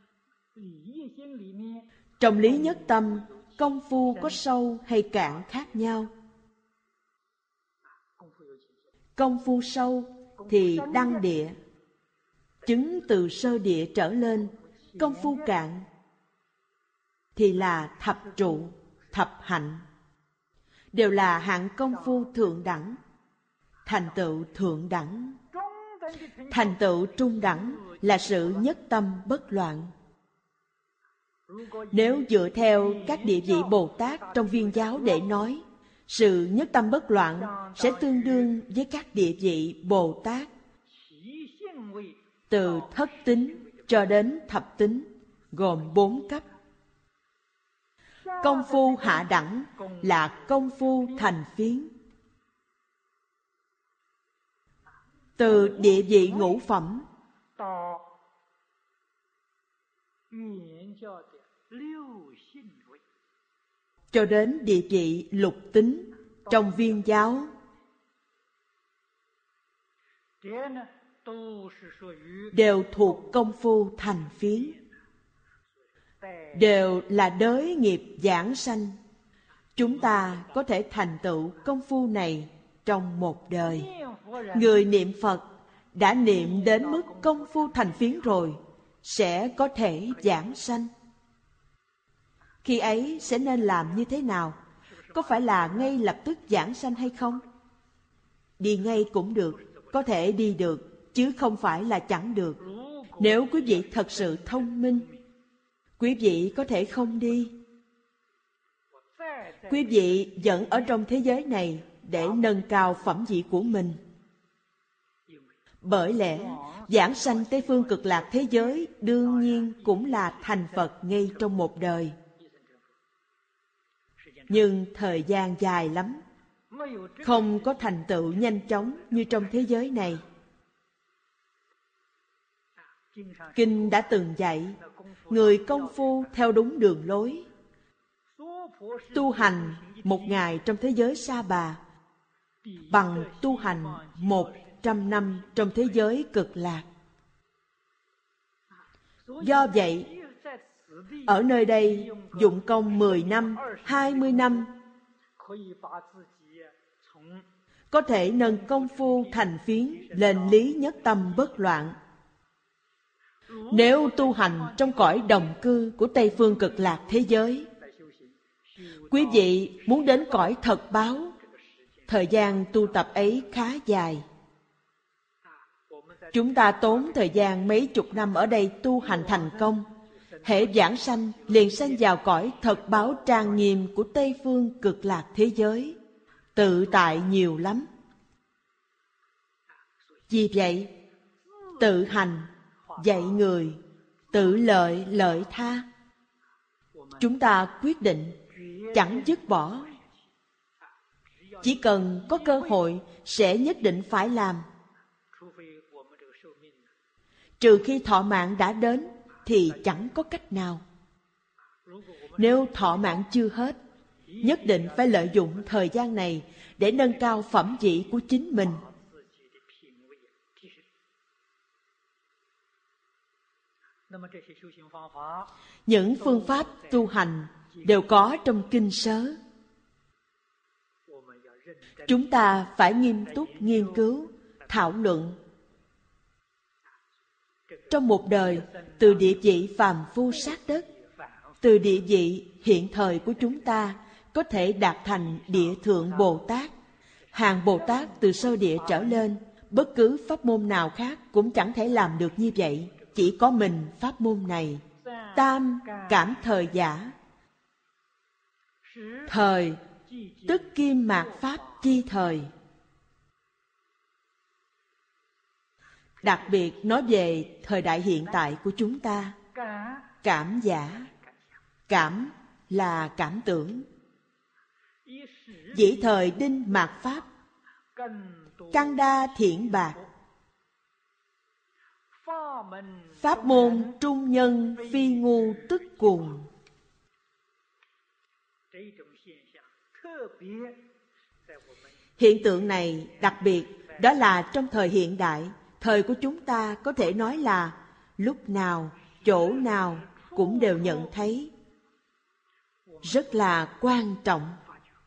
Trong lý nhất tâm, công phu có sâu hay cạn khác nhau. Công phu sâu thì đăng địa, chứng từ sơ địa trở lên. Công phu cạn thì là thập trụ, thập hạnh. Đều là hạng công phu thượng đẳng, thành tựu thượng đẳng. Thành tựu trung đẳng là sự nhất tâm bất loạn. Nếu dựa theo các địa vị Bồ Tát trong viên giáo để nói, sự nhất tâm bất loạn sẽ tương đương với các địa vị Bồ Tát từ thất tính cho đến thập tính, gồm bốn cấp. Công phu hạ đẳng là công phu thành phiến. Từ địa vị ngũ phẩm cho đến địa vị lục tính trong viên giáo, đều thuộc công phu thành phiến, đều là đới nghiệp giảng sanh. Chúng ta có thể thành tựu công phu này trong một đời. Người niệm Phật đã niệm đến mức công phu thành phiến rồi, sẽ có thể giảng sanh. Khi ấy sẽ nên làm như thế nào? Có phải là ngay lập tức giảng sanh hay không? Đi ngay cũng được, có thể đi được, chứ không phải là chẳng được. Nếu quý vị thật sự thông minh, quý vị có thể không đi. Quý vị vẫn ở trong thế giới này để nâng cao phẩm vị của mình. Bởi lẽ giảng sanh Tây Phương Cực Lạc thế giới đương nhiên cũng là thành Phật ngay trong một đời. Nhưng thời gian dài lắm, không có thành tựu nhanh chóng như trong thế giới này. Kinh đã từng dạy, người công phu theo đúng đường lối, tu hành một ngày trong thế giới Sa Bà bằng tu hành một trăm năm trong thế giới Cực Lạc. Do vậy, ở nơi đây dụng công mười năm, hai mươi năm, có thể nâng công phu thành phiến lên lý nhất tâm bất loạn. Nếu tu hành trong cõi đồng cư của Tây Phương Cực Lạc thế giới, quý vị muốn đến cõi thật báo, thời gian tu tập ấy khá dài. Chúng ta tốn thời gian mấy chục năm ở đây tu hành thành công, hễ giảng sanh liền sanh vào cõi thật báo trang nghiêm của Tây phương cực lạc thế giới, tự tại nhiều lắm. Vì vậy, tự hành, dạy người, tự lợi lợi tha. Chúng ta quyết định chẳng dứt bỏ. Chỉ cần có cơ hội sẽ nhất định phải làm. Trừ khi thọ mạng đã đến thì chẳng có cách nào. Nếu thọ mạng chưa hết, nhất định phải lợi dụng thời gian này để nâng cao phẩm vị của chính mình. Những phương pháp tu hành đều có trong kinh sớ. Chúng ta phải nghiêm túc nghiên cứu, thảo luận. Trong một đời, từ địa vị phàm phu sát đất, từ địa vị hiện thời của chúng ta có thể đạt thành địa thượng Bồ Tát. Hàng Bồ Tát từ sơ địa trở lên, bất cứ pháp môn nào khác cũng chẳng thể làm được như vậy. Chỉ có mình pháp môn này. Tam cảm thời giả. Thời tức kim mạt pháp chi thời. Đặc biệt nói về thời đại hiện tại của chúng ta. Cảm giả. Cảm là cảm tưởng. Dĩ thời đinh mạt pháp. Căn đa thiện bạc. Pháp môn trung nhân phi ngu tức cuồng. Hiện tượng này đặc biệt, đó là trong thời hiện đại, thời của chúng ta có thể nói là lúc nào, chỗ nào cũng đều nhận thấy. Rất là quan trọng.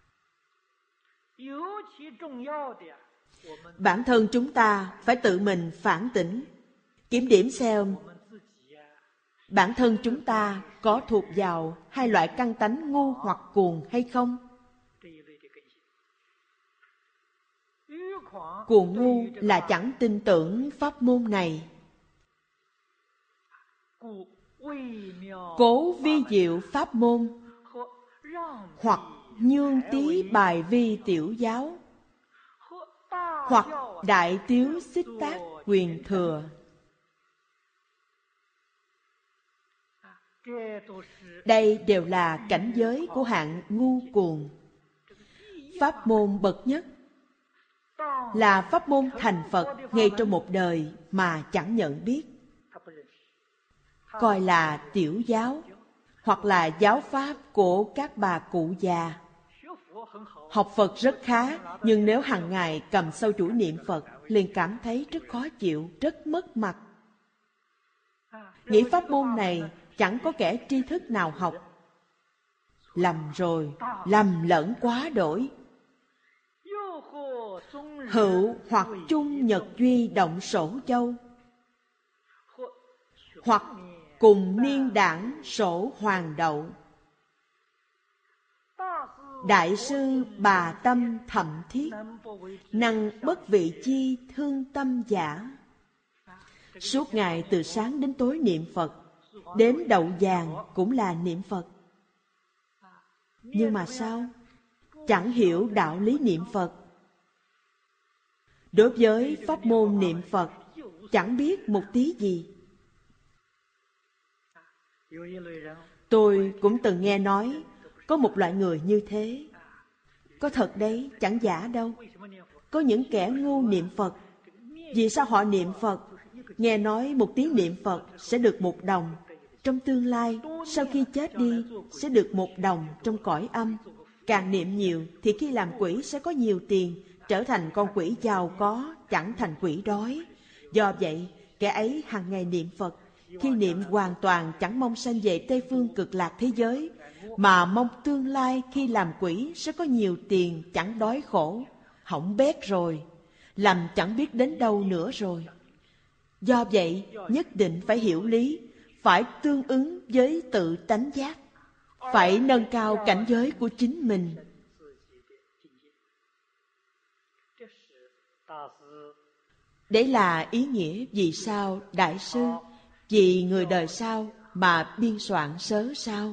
Bản thân chúng ta phải tự mình phản tỉnh, kiểm điểm xem bản thân chúng ta có thuộc vào hai loại căn tánh ngu hoặc cuồng hay không. Cuồng ngu là chẳng tin tưởng pháp môn này. Cố vi diệu pháp môn, hoặc nhương tí bài vi tiểu giáo, hoặc đại tiếu xích tác quyền thừa. Đây đều là cảnh giới của hạng ngu cuồng. Pháp môn bậc nhất là pháp môn thành Phật ngay trong một đời mà chẳng nhận biết, coi là tiểu giáo, hoặc là giáo pháp của các bà cụ già. Học Phật rất khá, nhưng nếu hàng ngày cầm sâu chuỗi niệm Phật, liền cảm thấy rất khó chịu, rất mất mặt. Nghĩ pháp môn này chẳng có kẻ tri thức nào học. Lầm rồi, lầm lẫn quá đổi. Hữu hoặc chung nhật duy động sổ châu, hoặc cùng niên đảng sổ hoàng đậu. Đại sư bà tâm thậm thiết, năng bất vị chi thương tâm giả. Suốt ngày từ sáng đến tối niệm Phật, đến đậu vàng cũng là niệm Phật. Nhưng mà sao? Chẳng hiểu đạo lý niệm Phật. Đối với pháp môn niệm Phật, chẳng biết một tí gì. Tôi cũng từng nghe nói có một loại người như thế. Có thật đấy, chẳng giả đâu. Có những kẻ ngu niệm Phật. Vì sao họ niệm Phật? Nghe nói một tiếng niệm Phật sẽ được một đồng. Trong tương lai, sau khi chết đi, sẽ được một đồng trong cõi âm. Càng niệm nhiều thì khi làm quỷ sẽ có nhiều tiền, trở thành con quỷ giàu có, chẳng thành quỷ đói. Do vậy, kẻ ấy hàng ngày niệm Phật. Khi niệm hoàn toàn chẳng mong sanh về Tây phương cực lạc thế giới, mà mong tương lai khi làm quỷ sẽ có nhiều tiền, chẳng đói khổ. Hỏng bét rồi, làm chẳng biết đến đâu nữa rồi. Do vậy, nhất định phải hiểu lý, phải tương ứng với tự tánh giác, phải nâng cao cảnh giới của chính mình. Đấy là ý nghĩa vì sao Đại sư, vì người đời sau mà biên soạn Sớ Sao.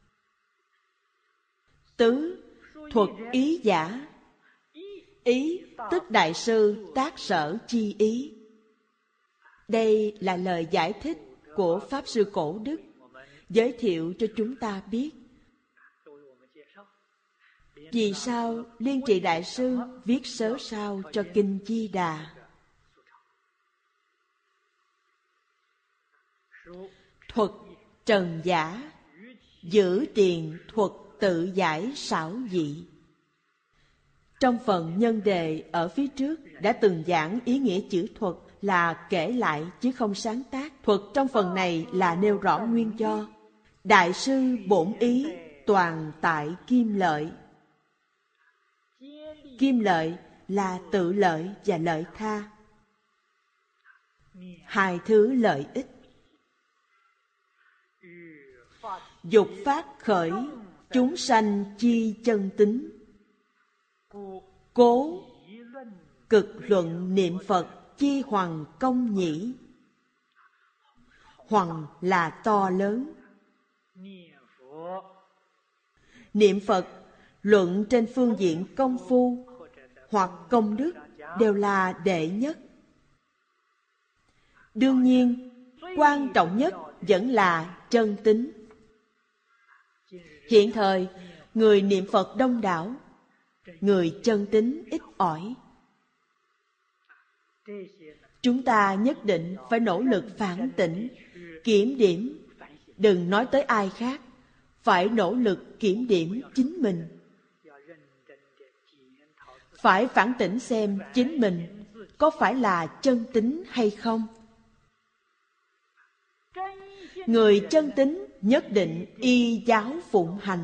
Tứ, thuật ý giả. Ý tức Đại sư tác sở chi ý. Đây là lời giải thích của Pháp Sư Cổ Đức, giới thiệu cho chúng ta biết vì sao Liên Trì Đại sư viết Sớ Sao cho Kinh Di Đà. Thuật trần giả, giữ tiền thuật tự giải xảo dị. Trong phần nhân đề ở phía trước đã từng giảng ý nghĩa chữ thuật là kể lại chứ không sáng tác. Thuật trong phần này là nêu rõ nguyên do. Đại sư bổn ý toàn tại kim lợi. Kim lợi là tự lợi và lợi tha, hai thứ lợi ích. Dục phát khởi, chúng sanh chi chân tính. Cố cực luận niệm Phật chi hoằng công nhĩ. Hoằng là to lớn. Niệm Phật luận trên phương diện công phu hoặc công đức đều là đệ nhất. Đương nhiên, quan trọng nhất vẫn là chân tính. Hiện thời, người niệm Phật đông đảo, người chân tính ít ỏi. Chúng ta nhất định phải nỗ lực phản tỉnh, kiểm điểm. Đừng nói tới ai khác, phải nỗ lực kiểm điểm chính mình. Phải phản tỉnh xem chính mình có phải là chân tính hay không. Người chân tính nhất định y giáo phụng hành.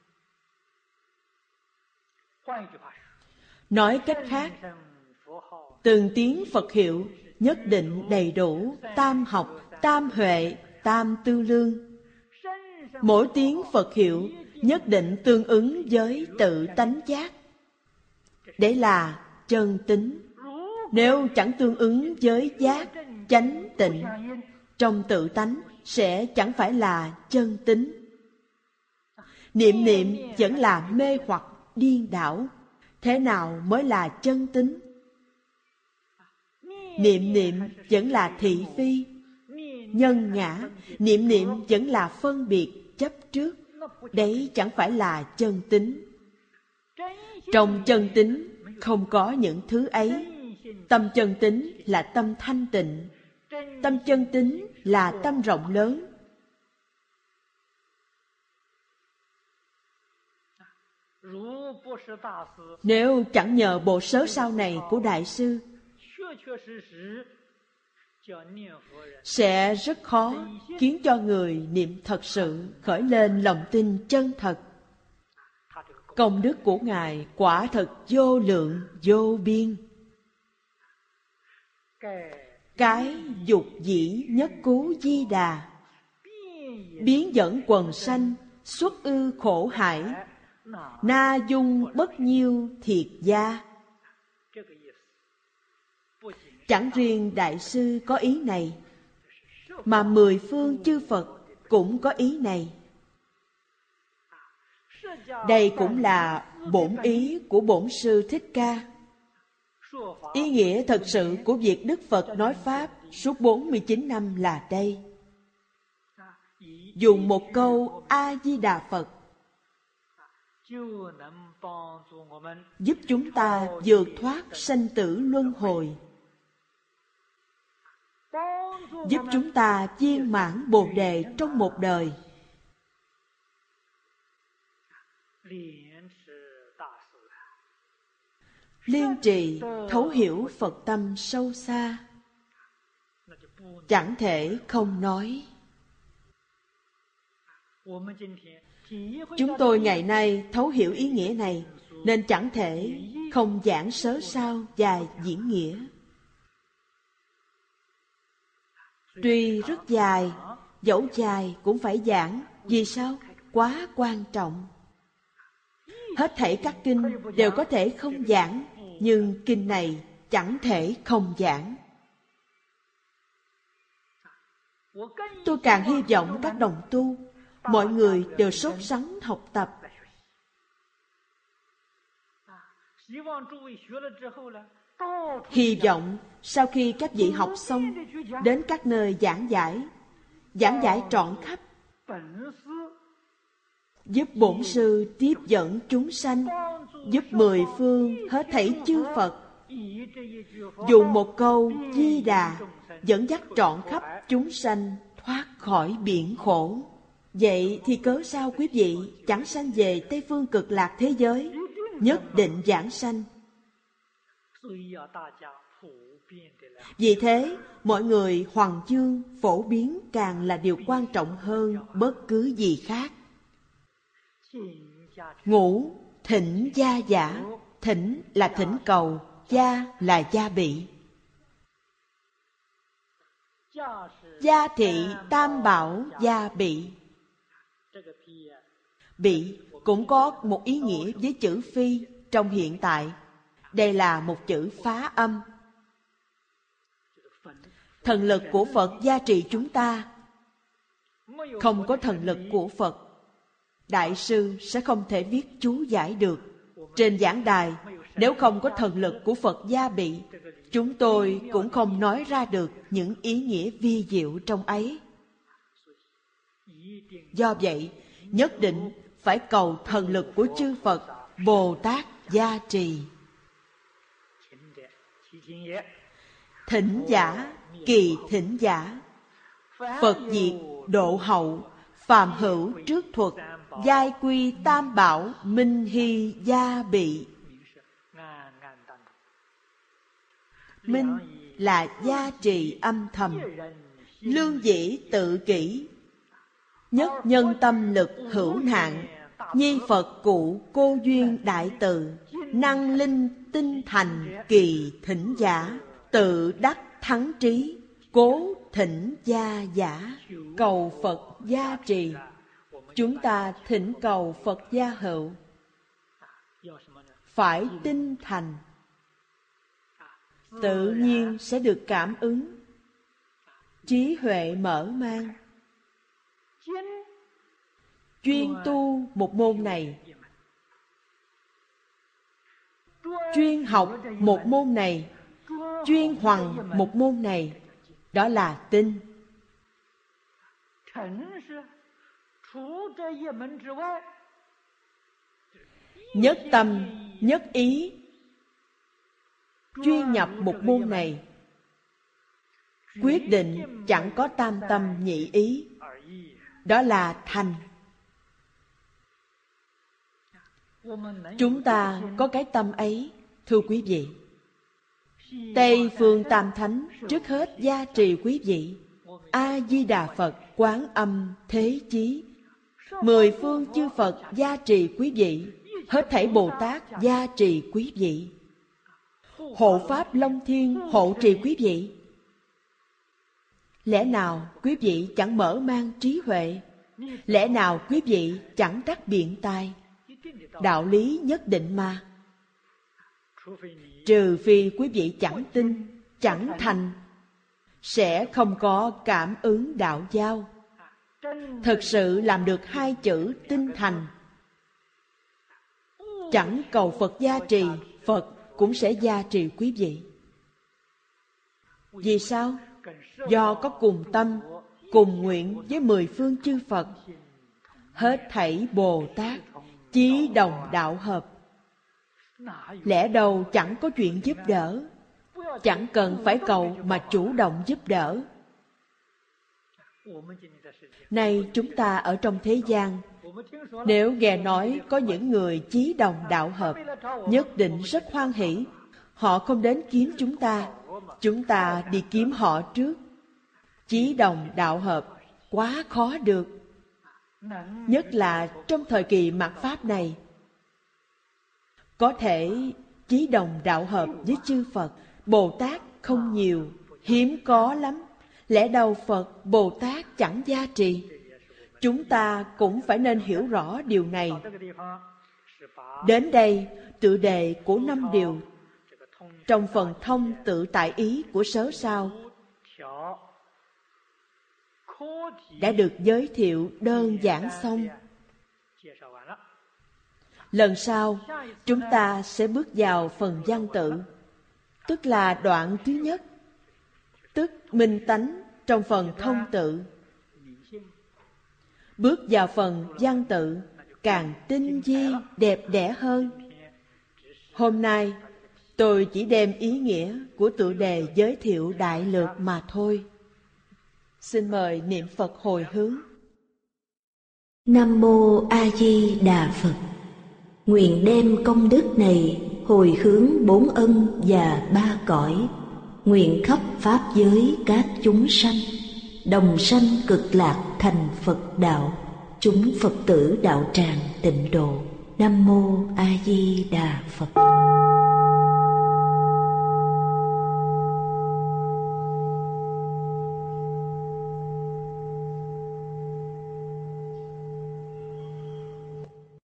Nói cách khác, từng tiếng Phật hiệu nhất định đầy đủ tam học, tam huệ, tam tư lương. Mỗi tiếng Phật hiệu nhất định tương ứng với tự tánh giác. Đấy là chân tính. Nếu chẳng tương ứng với giác, chánh tịnh, trong tự tánh sẽ chẳng phải là chân tính. Niệm niệm vẫn là mê hoặc điên đảo. Thế nào mới là chân tính? Niệm niệm vẫn là thị phi, nhân ngã. Niệm niệm vẫn là phân biệt, chấp trước. Đấy chẳng phải là chân tính. Trong chân tính không có những thứ ấy. Tâm chân tính là tâm thanh tịnh. Tâm chân tính là tâm rộng lớn. Nếu chẳng nhờ bộ Sớ Sao này của Đại sư, sẽ rất khó khiến cho người niệm thật sự khởi lên lòng tin chân thật. Công đức của Ngài quả thật vô lượng vô biên. Cái dục dĩ nhất cứu Di Đà, biến dẫn quần sanh xuất ư khổ hải. Na dung bất nhiêu thiệt gia. Chẳng riêng Đại sư có ý này, mà mười phương chư Phật cũng có ý này. Đây cũng là bổn ý của bổn sư Thích Ca. Ý nghĩa thật sự của việc Đức Phật nói Pháp suốt bốn mươi chín năm là đây. Dùng một câu A-di-đà Phật giúp chúng ta vượt thoát sanh tử luân hồi, giúp chúng ta viên mãn Bồ Đề trong một đời. Liên trì thấu hiểu Phật tâm sâu xa, chẳng thể không nói. Chúng tôi ngày nay thấu hiểu ý nghĩa này, nên chẳng thể không giảng Sớ Sao và diễn nghĩa. Tuy rất dài, dẫu dài cũng phải giảng. Vì sao? Quá quan trọng. Hết thảy các kinh đều có thể không giảng, nhưng kinh này chẳng thể không giảng. Tôi càng hy vọng các đồng tu, mọi người đều sốt sắng học tập. Hy vọng sau khi các vị học xong, đến các nơi giảng giải, giảng giải trọn khắp, giúp bổn sư tiếp dẫn chúng sanh, giúp mười phương hết thảy chư Phật, dùng một câu Di Đà dẫn dắt trọn khắp chúng sanh thoát khỏi biển khổ. Vậy thì cớ sao quý vị chẳng sanh về Tây Phương Cực Lạc thế giới, nhất định giảng sanh. Vì thế, mọi người hoằng chương phổ biến càng là điều quan trọng hơn bất cứ gì khác. Ngũ, thỉnh gia giả. Thỉnh là thỉnh cầu, gia là gia bị. Gia thị tam bảo gia bị. Bị cũng có một ý nghĩa với chữ phi trong hiện tại. Đây là một chữ phá âm. Thần lực của Phật gia trị chúng ta. Không có thần lực của Phật, Đại sư sẽ không thể viết chú giải được. Trên giảng đài, nếu không có thần lực của Phật gia bị, chúng tôi cũng không nói ra được những ý nghĩa vi diệu trong ấy. Do vậy, nhất định phải cầu thần lực của chư Phật, Bồ Tát gia trì. Thỉnh giả, kỳ thỉnh giả. Phật diệt, độ hậu, phàm hữu trước thuật, giai quy tam bảo, minh hy gia bị. Minh là gia trì âm thầm, lương dĩ tự kỷ, nhất nhân tâm lực hữu nạn, nhi Phật cụ cô duyên đại từ, năng linh tinh thành kỳ thỉnh giả, tự đắc thắng trí, cố thỉnh gia giả. Cầu Phật gia trì. Chúng ta thỉnh cầu Phật gia hữu, phải tinh thành, tự nhiên sẽ được cảm ứng, trí huệ mở mang. Chuyên tu một môn này, chuyên học một môn này, chuyên hoằng một môn này, đó là tinh. Nhất tâm, nhất ý, chuyên nhập một môn này, quyết định chẳng có tam tâm nhị ý, đó là thành. Chúng ta có cái tâm ấy, thưa quý vị. Tây phương tam thánh trước hết gia trì quý vị. A Di Đà Phật, Quán Âm, Thế Chí, mười phương chư Phật gia trì quý vị. Hết thảy Bồ Tát gia trì quý vị. Hộ Pháp Long Thiên hộ trì quý vị. Lẽ nào quý vị chẳng mở mang trí huệ? Lẽ nào quý vị chẳng đắc biện tài? Đạo lý nhất định mà. Trừ phi quý vị chẳng tin, chẳng thành, sẽ không có cảm ứng đạo giao. Thực sự làm được hai chữ tinh thành, chẳng cầu Phật gia trì, Phật cũng sẽ gia trì quý vị. Vì sao? Do có cùng tâm, cùng nguyện với mười phương chư Phật. Hết thảy Bồ Tát chí đồng đạo hợp. Lẽ đâu chẳng có chuyện giúp đỡ, chẳng cần phải cầu mà chủ động giúp đỡ. Nay chúng ta ở trong thế gian, nếu nghe nói có những người chí đồng đạo hợp, nhất định rất hoan hỷ. Họ không đến kiếm chúng ta, chúng ta đi kiếm họ trước. Chí đồng đạo hợp quá khó được, nhất là trong thời kỳ mạt Pháp này. Có thể chí đồng đạo hợp với chư Phật, Bồ Tát không nhiều, hiếm có lắm. Lẽ đâu Phật, Bồ Tát chẳng gia trì? Chúng ta cũng phải nên hiểu rõ điều này. Đến đây, tựa đề của năm điều trong phần thông tự tại ý của Sớ Sao đã được giới thiệu đơn giản xong. Lần sau, chúng ta sẽ bước vào phần văn tự, tức là đoạn thứ nhất, tức minh tánh trong phần thông tự. Bước vào phần văn tự càng tinh vi, đẹp đẽ hơn. Hôm nay, tôi chỉ đem ý nghĩa của tựa đề giới thiệu đại lược mà thôi. Xin mời niệm Phật hồi hướng. Nam Mô A Di Đà Phật. Nguyện đem công đức này hồi hướng bốn ân và ba cõi, nguyện khắp pháp giới các chúng sanh đồng sanh cực lạc thành Phật đạo, chúng Phật tử đạo tràng tịnh độ. Nam Mô A Di Đà Phật.